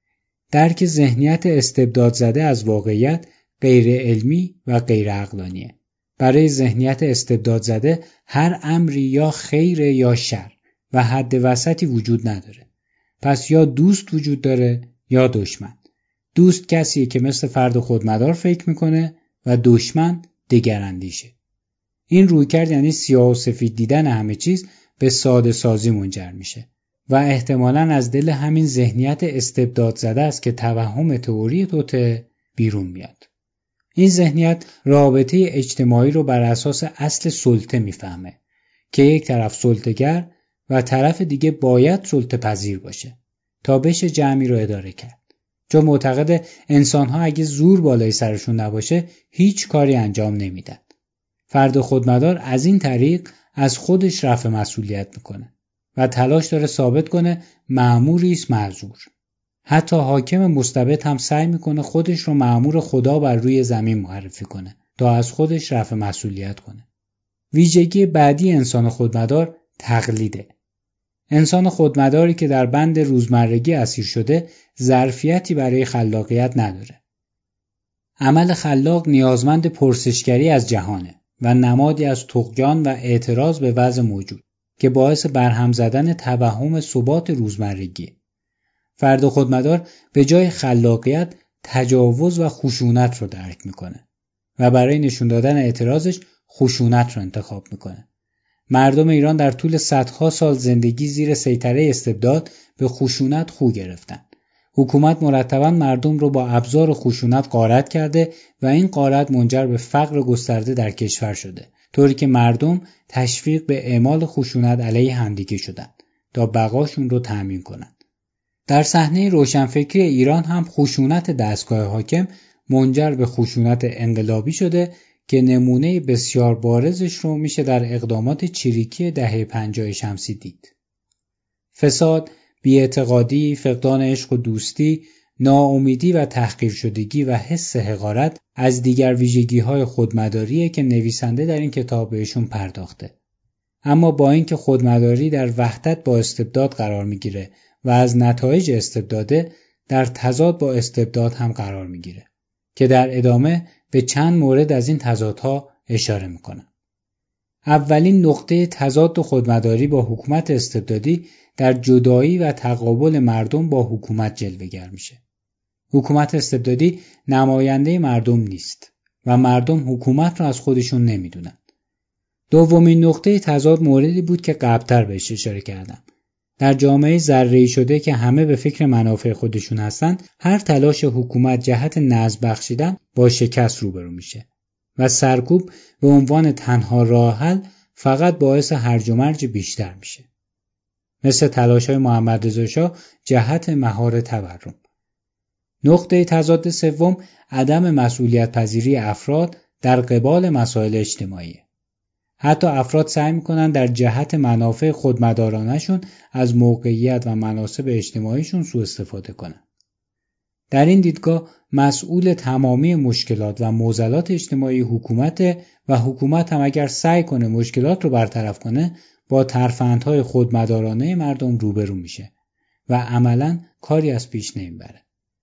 درک ذهنیت استبداد زده از واقعیت غیر علمی و غیر عقلانیه. برای ذهنیت استبداد زده هر امری یا خیر یا شر و حد وسطی وجود نداره. پس یا دوست وجود داره یا دشمن. دوست کسیه که مثل فرد خودمدار فکر میکنه و دشمن دگراندیشه. این رویکرد یعنی سیاه و سفید دیدن همه چیز به ساده سازی منجر میشه و احتمالاً از دل همین ذهنیت استبداد زده است که توهم تئوری توته بیرون میاد. این ذهنیت رابطه اجتماعی رو بر اساس اصل سلطه میفهمه که یک طرف سلطه‌گر و طرف دیگه باید سلطه پذیر باشه تا بشه جمعی رو اداره کرد. چون معتقد انسان‌ها اگه زور بالای سرشون نباشه هیچ کاری انجام نمیدن. فرد خودمدار از این طریق از خودش رفع مسئولیت میکنه و تلاش داره ثابت کنه مأموری است معذور. حتی حاکم مستبد هم سعی میکنه خودش رو مأمور خدا بر روی زمین معرفی کنه تا از خودش رفع مسئولیت کنه. ویژگی بعدی انسان خودمدار تقلیده. انسان خودمداری که در بند روزمرگی اسیر شده ظرفیتی برای خلاقیت نداره. عمل خلاق نیازمند پرسشگری از جهانه و نمادی از طغیان و اعتراض به وضع موجود که باعث برهم زدن توهم ثبات روزمرگی. فرد خودمدار به جای خلاقیت تجاوز و خشونت رو درک میکنه و برای نشون دادن اعتراضش خشونت رو انتخاب میکنه. مردم ایران در طول صدها سال زندگی زیر سیطره استبداد به خشونت خو گرفتن. حکومت مرتباً مردم رو با ابزار خشونت غارت کرده و این غارت منجر به فقر گسترده در کشور شده، طوری که مردم تشویق به اعمال خشونت علیه همدیگه شدند تا بقاشون رو تأمین کنند. در صحنه روشنفکری ایران هم خشونت دستگاه حاکم منجر به خشونت انقلابی شده که نمونه بسیار بارزش رو میشه در اقدامات چریکی دهه 50 شمسی دید. فساد، بی‌اعتقادی، فقدان عشق و دوستی، ناامیدی و تحقیر شدگی و حس حقارت از دیگر ویژگی‌های خودمداریه که نویسنده در این کتاب بهشون پرداخته. اما با اینکه خودمداری در وحدت با استبداد قرار میگیره و از نتایج استبداده در تضاد با استبداد هم قرار میگیره که در ادامه به چند مورد از این تضادها اشاره میکنم. اولین نقطه تضاد خودمداری با حکومت استبدادی در جدایی و تقابل مردم با حکومت جلوه‌گر میشه. حکومت استبدادی نماینده مردم نیست و مردم حکومت را از خودشون نمیدونن. دومین نقطه تضاد موردی بود که قبلتر بهش اشاره کردم. در جامعه ذره‌ای شده که همه به فکر منافع خودشون هستن، هر تلاش حکومت جهت نظم بخشیدن با شکست روبرو میشه و سرکوب به عنوان تنها راه حل فقط باعث هرج و مرج بیشتر میشه. مثل تلاش‌های محمد رضا شاه جهت مهار تورم. نقطه تضاد سوم عدم مسئولیت پذیری افراد در قبال مسائل اجتماعی. حتی افراد سعی میکنن در جهت منافع خودمدارانشون از موقعیت و مناصب اجتماعیشون سوء استفاده کنن. در این دیدگاه مسئول تمامی مشکلات و معضلات اجتماعی حکومت و حکومت هم اگر سعی کنه مشکلات رو برطرف کنه با ترفندهای خودمدارانه مردم روبرو میشه و عملاً کاری از پیش نمیبره.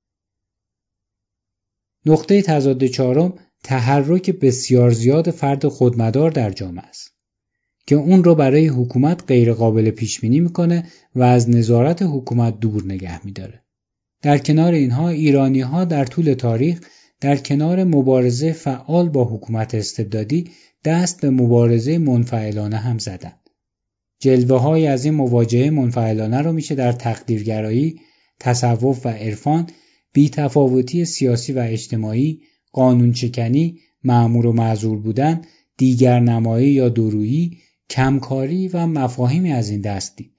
نقطه تضاد چهارم تحرک بسیار زیاد فرد خودمدار در جامعه است که اون رو برای حکومت غیر قابل پیش بینی میکنه و از نظارت حکومت دور نگه میداره. در کنار اینها ایرانی‌ها در طول تاریخ در کنار مبارزه فعال با حکومت استبدادی دست به مبارزه منفعلانه هم زدند. جلوه‌های از این مواجهه منفعلانه رو میشه در تقدیرگرایی، تصوف و عرفان، بی‌تفاوتی سیاسی و اجتماعی، قانونشکنی، مأمور و معذور بودن، دیگرنمایی یا دورویی، کمکاری و مفاهیمی از این دست دید.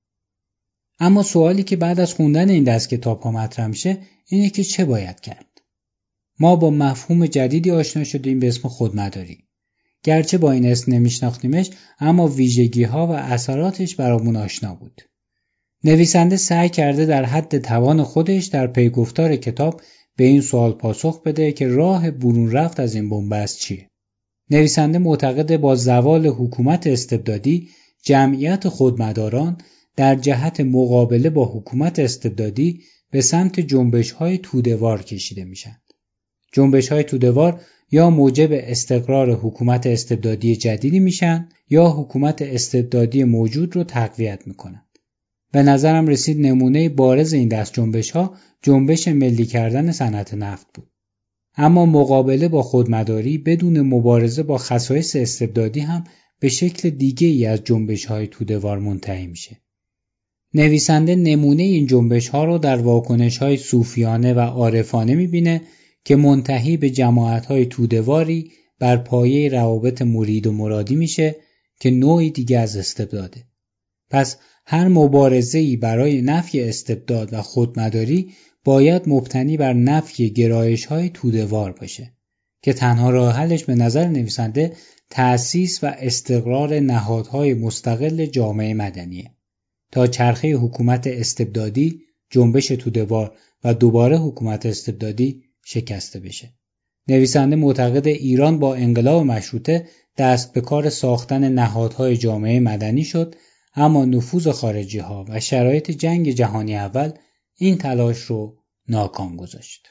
اما سوالی که بعد از خوندن این دست کتاب‌ها مطرح میشه اینه که چه باید کرد؟ ما با مفهوم جدیدی آشنا شدیم به اسم خودمداری. گرچه با این اسم نمیشناختیمش اما ویژگی‌ها و اثراتش برامون آشنا بود. نویسنده سعی کرده در حد توان خودش در پیگفتار کتاب به این سوال پاسخ بده که راه برون رفت از این بنبست چیه؟ نویسنده معتقد با زوال حکومت استبدادی جمعیت خودمداران در جهت مقابله با حکومت استبدادی به سمت جنبش‌های توده‌وار کشیده میشن. جنبش‌های توده‌وار یا موجب استقرار حکومت استبدادی جدیدی میشن یا حکومت استبدادی موجود رو تقویت میکنن. به نظرم رسید نمونه بارز این دست جنبش‌ها جنبش ملی کردن صنعت نفت بود. اما مقابله با خودمداری بدون مبارزه با خصایص استبدادی هم به شکل دیگه‌ای از جنبش‌های توده‌وار منتهی میشه. نویسنده نمونه این جنبش‌ها رو در واکنش‌های صوفیانه و عارفانه می‌بینه که منتهی به جماعت‌های توده‌واری بر پایه روابط مرید و مرادی میشه که نوعی دیگه از استبداده. پس هر مبارزه‌ای برای نفی استبداد و خودمداری باید مبتنی بر نفی گرایش‌های توده‌وار باشه که تنها راه حلش به نظر نویسنده تأسیس و استقرار نهادهای مستقل جامعه مدنیه تا چرخه حکومت استبدادی، جنبش توده‌وار و دوباره حکومت استبدادی شکسته بشه. نویسنده معتقد ایران با انقلاب مشروطه دست به کار ساختن نهادهای جامعه مدنی شد، اما نفوذ خارجی‌ها و شرایط جنگ جهانی اول این تلاش رو ناکام گذاشت.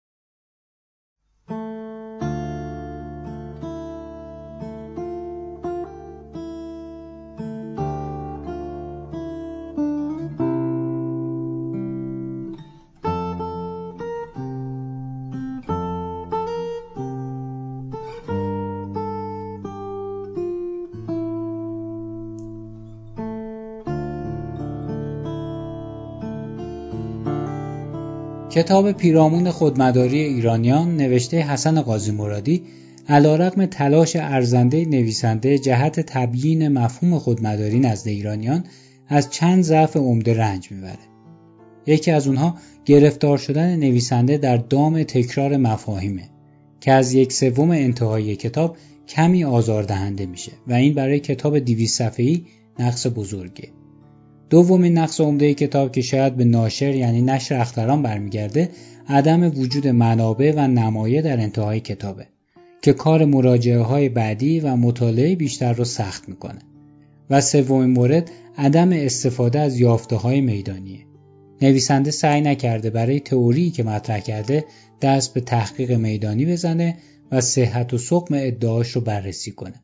کتاب پیرامون خودمداری ایرانیان نوشته حسن قاضی مرادی علیرغم تلاش ارزنده نویسنده جهت تبیین مفهوم خودمداری نزد ایرانیان از چند ضعف عمده رنج میبره. یکی از اونها گرفتار شدن نویسنده در دام تکرار مفاهیمه که از 1/3 انتهای کتاب کمی آزاردهنده میشه و این برای کتاب 200 صفحه‌ای نقص بزرگه. دومین نقص عمده کتاب که شاید به ناشر یعنی نشر اختران برمیگرده عدم وجود منابع و نمایه در انتهای کتابه که کار مراجعه های بعدی و مطالعه بیشتر رو سخت میکنه. و سومین مورد عدم استفاده از یافته های میدانیه. نویسنده سعی نکرده برای تئوری که مطرح کرده دست به تحقیق میدانی بزنه و صحت و سقم ادعاش رو بررسی کنه.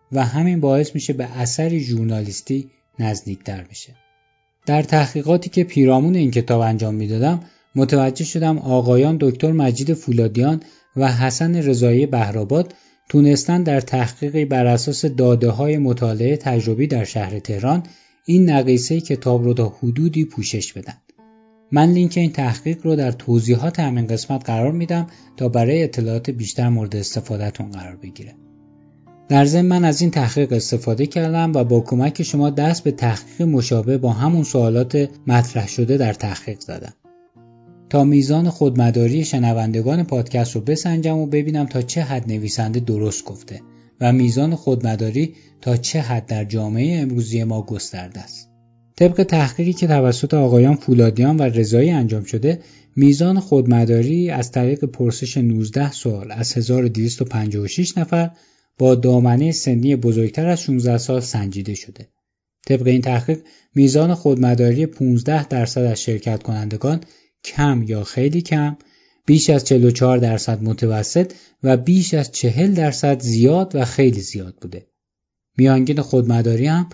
و همین باعث میشه به اثری ژورنالیستی نزدیکتر بشه. در تحقیقاتی که پیرامون این کتاب انجام میدادم متوجه شدم آقایان دکتر مجید فولادیان و حسن رضایی بهرآباد تونستن در تحقیقی بر اساس داده‌های مطالعه تجربی در شهر تهران این نقیصه کتاب رو تا حدودی پوشش بدن. من لینک این تحقیق رو در توضیحات همین قسمت قرار میدم تا برای اطلاعات بیشتر مورد استفادهتون قرار بگیره. در ضمن من از این تحقیق استفاده کردم و با کمک شما دست به تحقیق مشابه با همون سوالات مطرح شده در تحقیق زدم تا میزان خودمداری شنوندگان پادکست رو بسنجم و ببینم تا چه حد نویسنده درست گفته و میزان خودمداری تا چه حد در جامعه امروزی ما گسترده است. طبق تحقیقی که توسط آقایان فولادیان و رضایی انجام شده، میزان خودمداری از طریق پرسش 19 سوال از 1256 نفر با دامنه سنی بزرگتر از 16 سال سنجیده شده. طبق این تحقیق میزان خودمداری 15% از شرکت کنندگان کم یا خیلی کم، بیش از 44% متوسط و بیش از 40% زیاد و خیلی زیاد بوده. میانگین خودمداری هم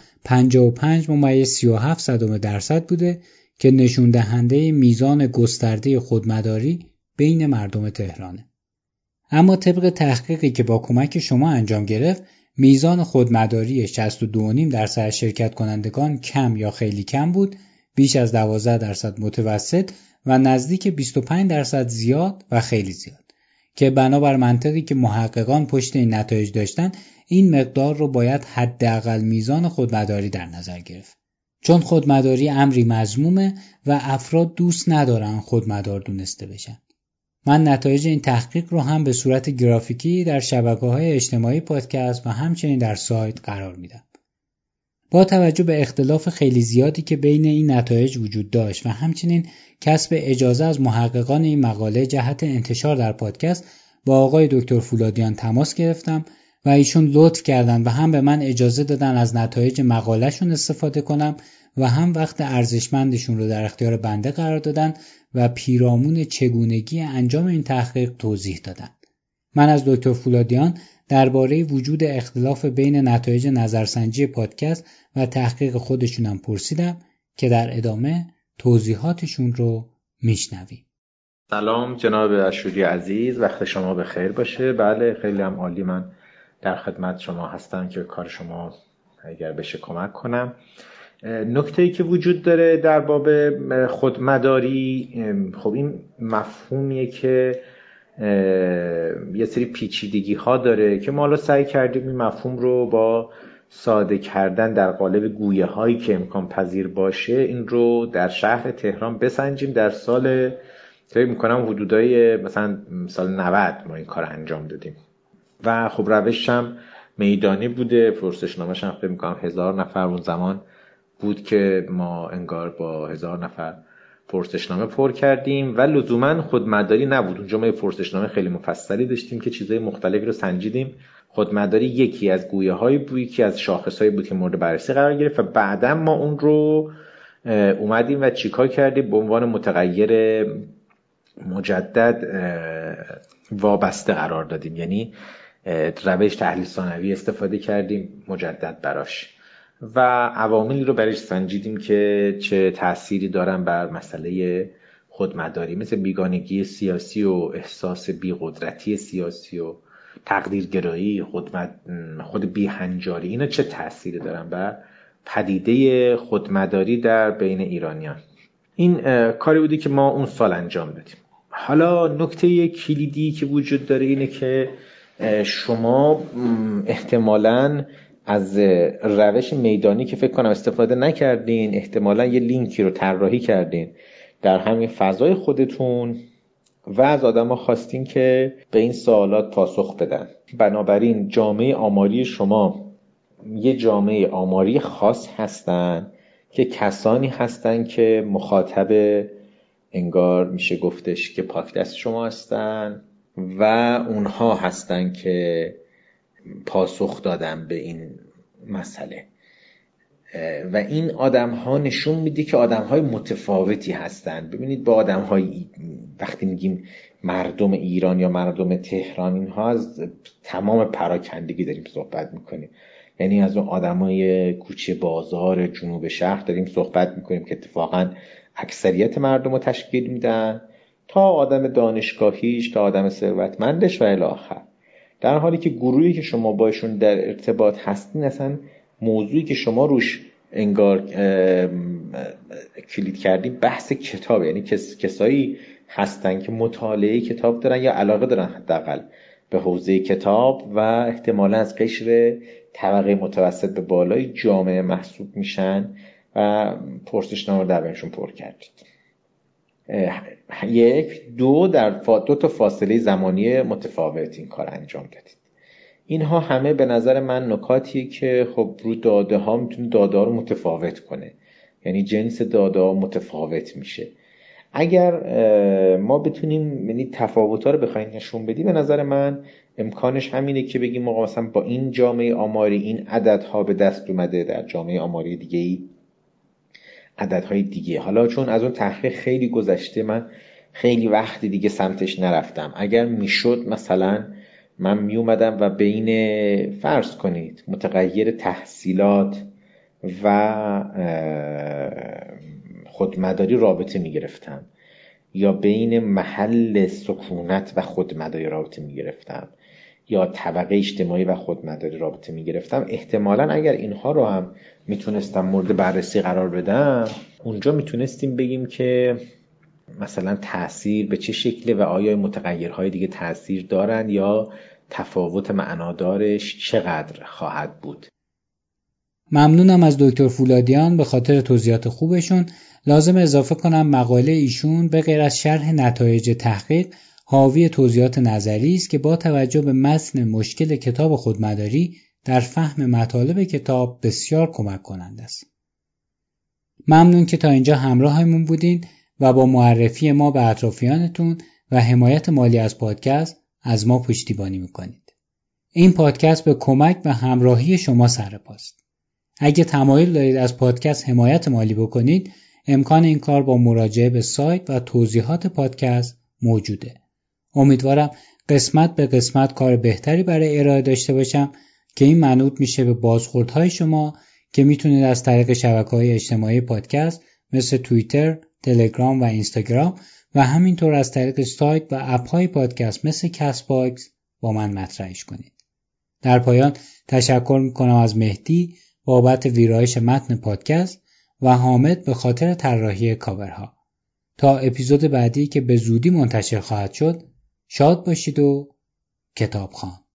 55.37% بوده که نشون دهنده میزان گسترده خودمداری بین مردم تهرانه. اما طبق تحقیقی که با کمک شما انجام گرفت، میزان خودمداری 62.5% شرکت کنندگان کم یا خیلی کم بود، بیش از 12% متوسط و نزدیک 25% زیاد و خیلی زیاد، که بنابر منطقی که محققان پشت این نتایج داشتن، این مقدار رو باید حداقل میزان خودمداری در نظر گرفت. چون خودمداری امری مذمومه و افراد دوست ندارن خودمدار دونسته بشن. من نتایج این تحقیق رو هم به صورت گرافیکی در شبکه‌های اجتماعی پادکست و همچنین در سایت قرار میدم. با توجه به اختلاف خیلی زیادی که بین این نتایج وجود داشت و همچنین کسب اجازه از محققان این مقاله جهت انتشار در پادکست، با آقای دکتر فولادیان تماس گرفتم و ایشون لطف کردن و هم به من اجازه دادن از نتایج مقالهشون استفاده کنم و هم وقت ارزشمندشون رو در اختیار بنده قرار دادن و پیرامون چگونگی انجام این تحقیق توضیح دادن. من از دکتر فولادیان درباره وجود اختلاف بین نتایج نظرسنجی پادکست و تحقیق خودشونم پرسیدم که در ادامه توضیحاتشون رو میشنویم. سلام جناب اشوری عزیز، وقت شما بخیر باشه. بله خیلی هم عالی، من در خدمت شما هستم که کار شما اگر بشه کمک کنم. نکته‌ای که وجود داره در باب خودمداری، خب این مفهومیه که یه سری پیچیدگی ها داره که ما حالا سعی کردیم این مفهوم رو با ساده کردن در قالب گویه هایی که امکان پذیر باشه این رو در شهر تهران بسنجیم. در سال فکر میکنم حدودای مثلا سال 90 ما این کار انجام دادیم و خب روش هم میدانی بوده. پرسشنامه‌ش هم فکر میکنم 1000 نفر اون زمان بود که ما انگار با 1000 نفر پرسشنامه پر کردیم و لزوما خودمداری نبود. اونجا ما پرسشنامه خیلی مفصلی داشتیم که چیزهای مختلفی رو سنجیدیم. خودمداری یکی از گویه‌های بود، یکی از شاخص‌های بود که مورد بررسی قرار گرفت و بعداً ما اون رو اومدیم و چیکار کردیم به عنوان متغیر مجدد وابسته قرار دادیم، یعنی روش تحلیل ثانوی استفاده کردیم مجدد براش و عواملی رو برش سنجیدیم که چه تأثیری دارن بر مسئله خودمداری، مثل بیگانگی سیاسی و احساس بی‌قدرتی سیاسی و تقدیرگرایی، خود بی‌هنجاری، اینا چه تأثیری دارن بر پدیده خودمداری در بین ایرانیان. این کاری بودی که ما اون سال انجام دادیم. حالا نکته کلیدی که وجود داره اینه که شما احتمالاً از روش میدانی که فکر کنم استفاده نکردین، احتمالاً یه لینکی رو طراحی کردین در همین فضای خودتون و از آدم‌ها خواستین که به این سوالات پاسخ بدن. بنابراین جامعه آماری شما یه جامعه آماری خاص هستن که کسانی هستن که مخاطب انگار میشه گفتش که پادکست شما هستن و اونها هستن که پاسخ دادن به این مسئله و این آدم ها نشون میده که آدم های متفاوتی هستن. ببینید با آدم های وقتی میگیم مردم ایران یا مردم تهران، اینها از تمام پراکندگی داریم صحبت میکنیم. یعنی از اون آدمای کوچه بازار جنوب شهر داریم صحبت میکنیم که اتفاقا اکثریت مردم رو تشکیل میدن، تا آدم دانشگاهیش، تا آدم ثروتمندش و الی آخر. در حالی که گروهی که شما باشون در ارتباط هستین اصلا موضوعی که شما روش انگار کلید کردین بحث کتابه، یعنی کسایی هستن که مطالعه کتاب دارن یا علاقه دارن حداقل به حوزه کتاب و احتمالا از قشر طبقه متوسط به بالای جامعه محسوب میشن و پرسشنامه رو در بینشون پر کردید. دو تا فاصله زمانی متفاوت این کار انجام دادید. اینها همه به نظر من نکاتیه که خب رو داده ها میتونه داده ها رو متفاوت کنه، یعنی جنس داده ها متفاوت میشه. اگر ما بتونیم یعنی تفاوت ها رو بخوایم نشون بدیم، به نظر من امکانش همینه که بگیم آقا مثلا با این جامعه آماری این عددها به دست اومده، در جامعه آماری دیگه‌ای عددهای دیگه. حالا چون از اون تحقیق خیلی گذشته، من خیلی وقتی دیگه سمتش نرفتم. اگر میشد مثلا من میومدم و بین فرض کنید متغیر تحصیلات و خودمداری رابطه میگرفتم، یا بین محل سکونت و خودمداری رابطه میگرفتم، یا طبقه اجتماعی و خودمداری رابطه میگرفتم، احتمالاً اگر اینها رو هم میتونستم مورد بررسی قرار بدم، اونجا میتونستیم بگیم که مثلا تأثیر به چه شکله و آیا متغیرهای دیگه تأثیر دارن یا تفاوت معنادارش چقدر خواهد بود. ممنونم از دکتر فولادیان به خاطر توضیحات خوبشون. لازم اضافه کنم مقاله ایشون به غیر از شرح نتایج تحقیق حاوی توضیحات نظری است که با توجه به متن مشکل کتاب خودمداری در فهم مطالب کتاب بسیار کمک کننده است. ممنون که تا اینجا همراهمون بودین و با معرفی ما به اطرافیانتون و حمایت مالی از پادکست از ما پشتیبانی میکنید. این پادکست به کمک و همراهی شما سرپاست. اگه تمایل دارید از پادکست حمایت مالی بکنید، امکان این کار با مراجعه به سایت و توضیحات پادکست موجوده. امیدوارم قسمت به قسمت کار بهتری برای ارائه داشته باشم که این منوط میشه به بازخوردهای شما که میتونید از طریق شبکه‌های اجتماعی پادکست مثل توییتر، تلگرام و اینستاگرام و همینطور از طریق سایت و اپ‌های پادکست مثل کست باکس با من مطرحش کنید. در پایان تشکر میکنم از مهدی بابت ویرایش متن پادکست و حامد به خاطر طراحی کاورها. تا اپیزود بعدی که به زودی منتشر خواهد شد، شاد باشید و کتابخوان.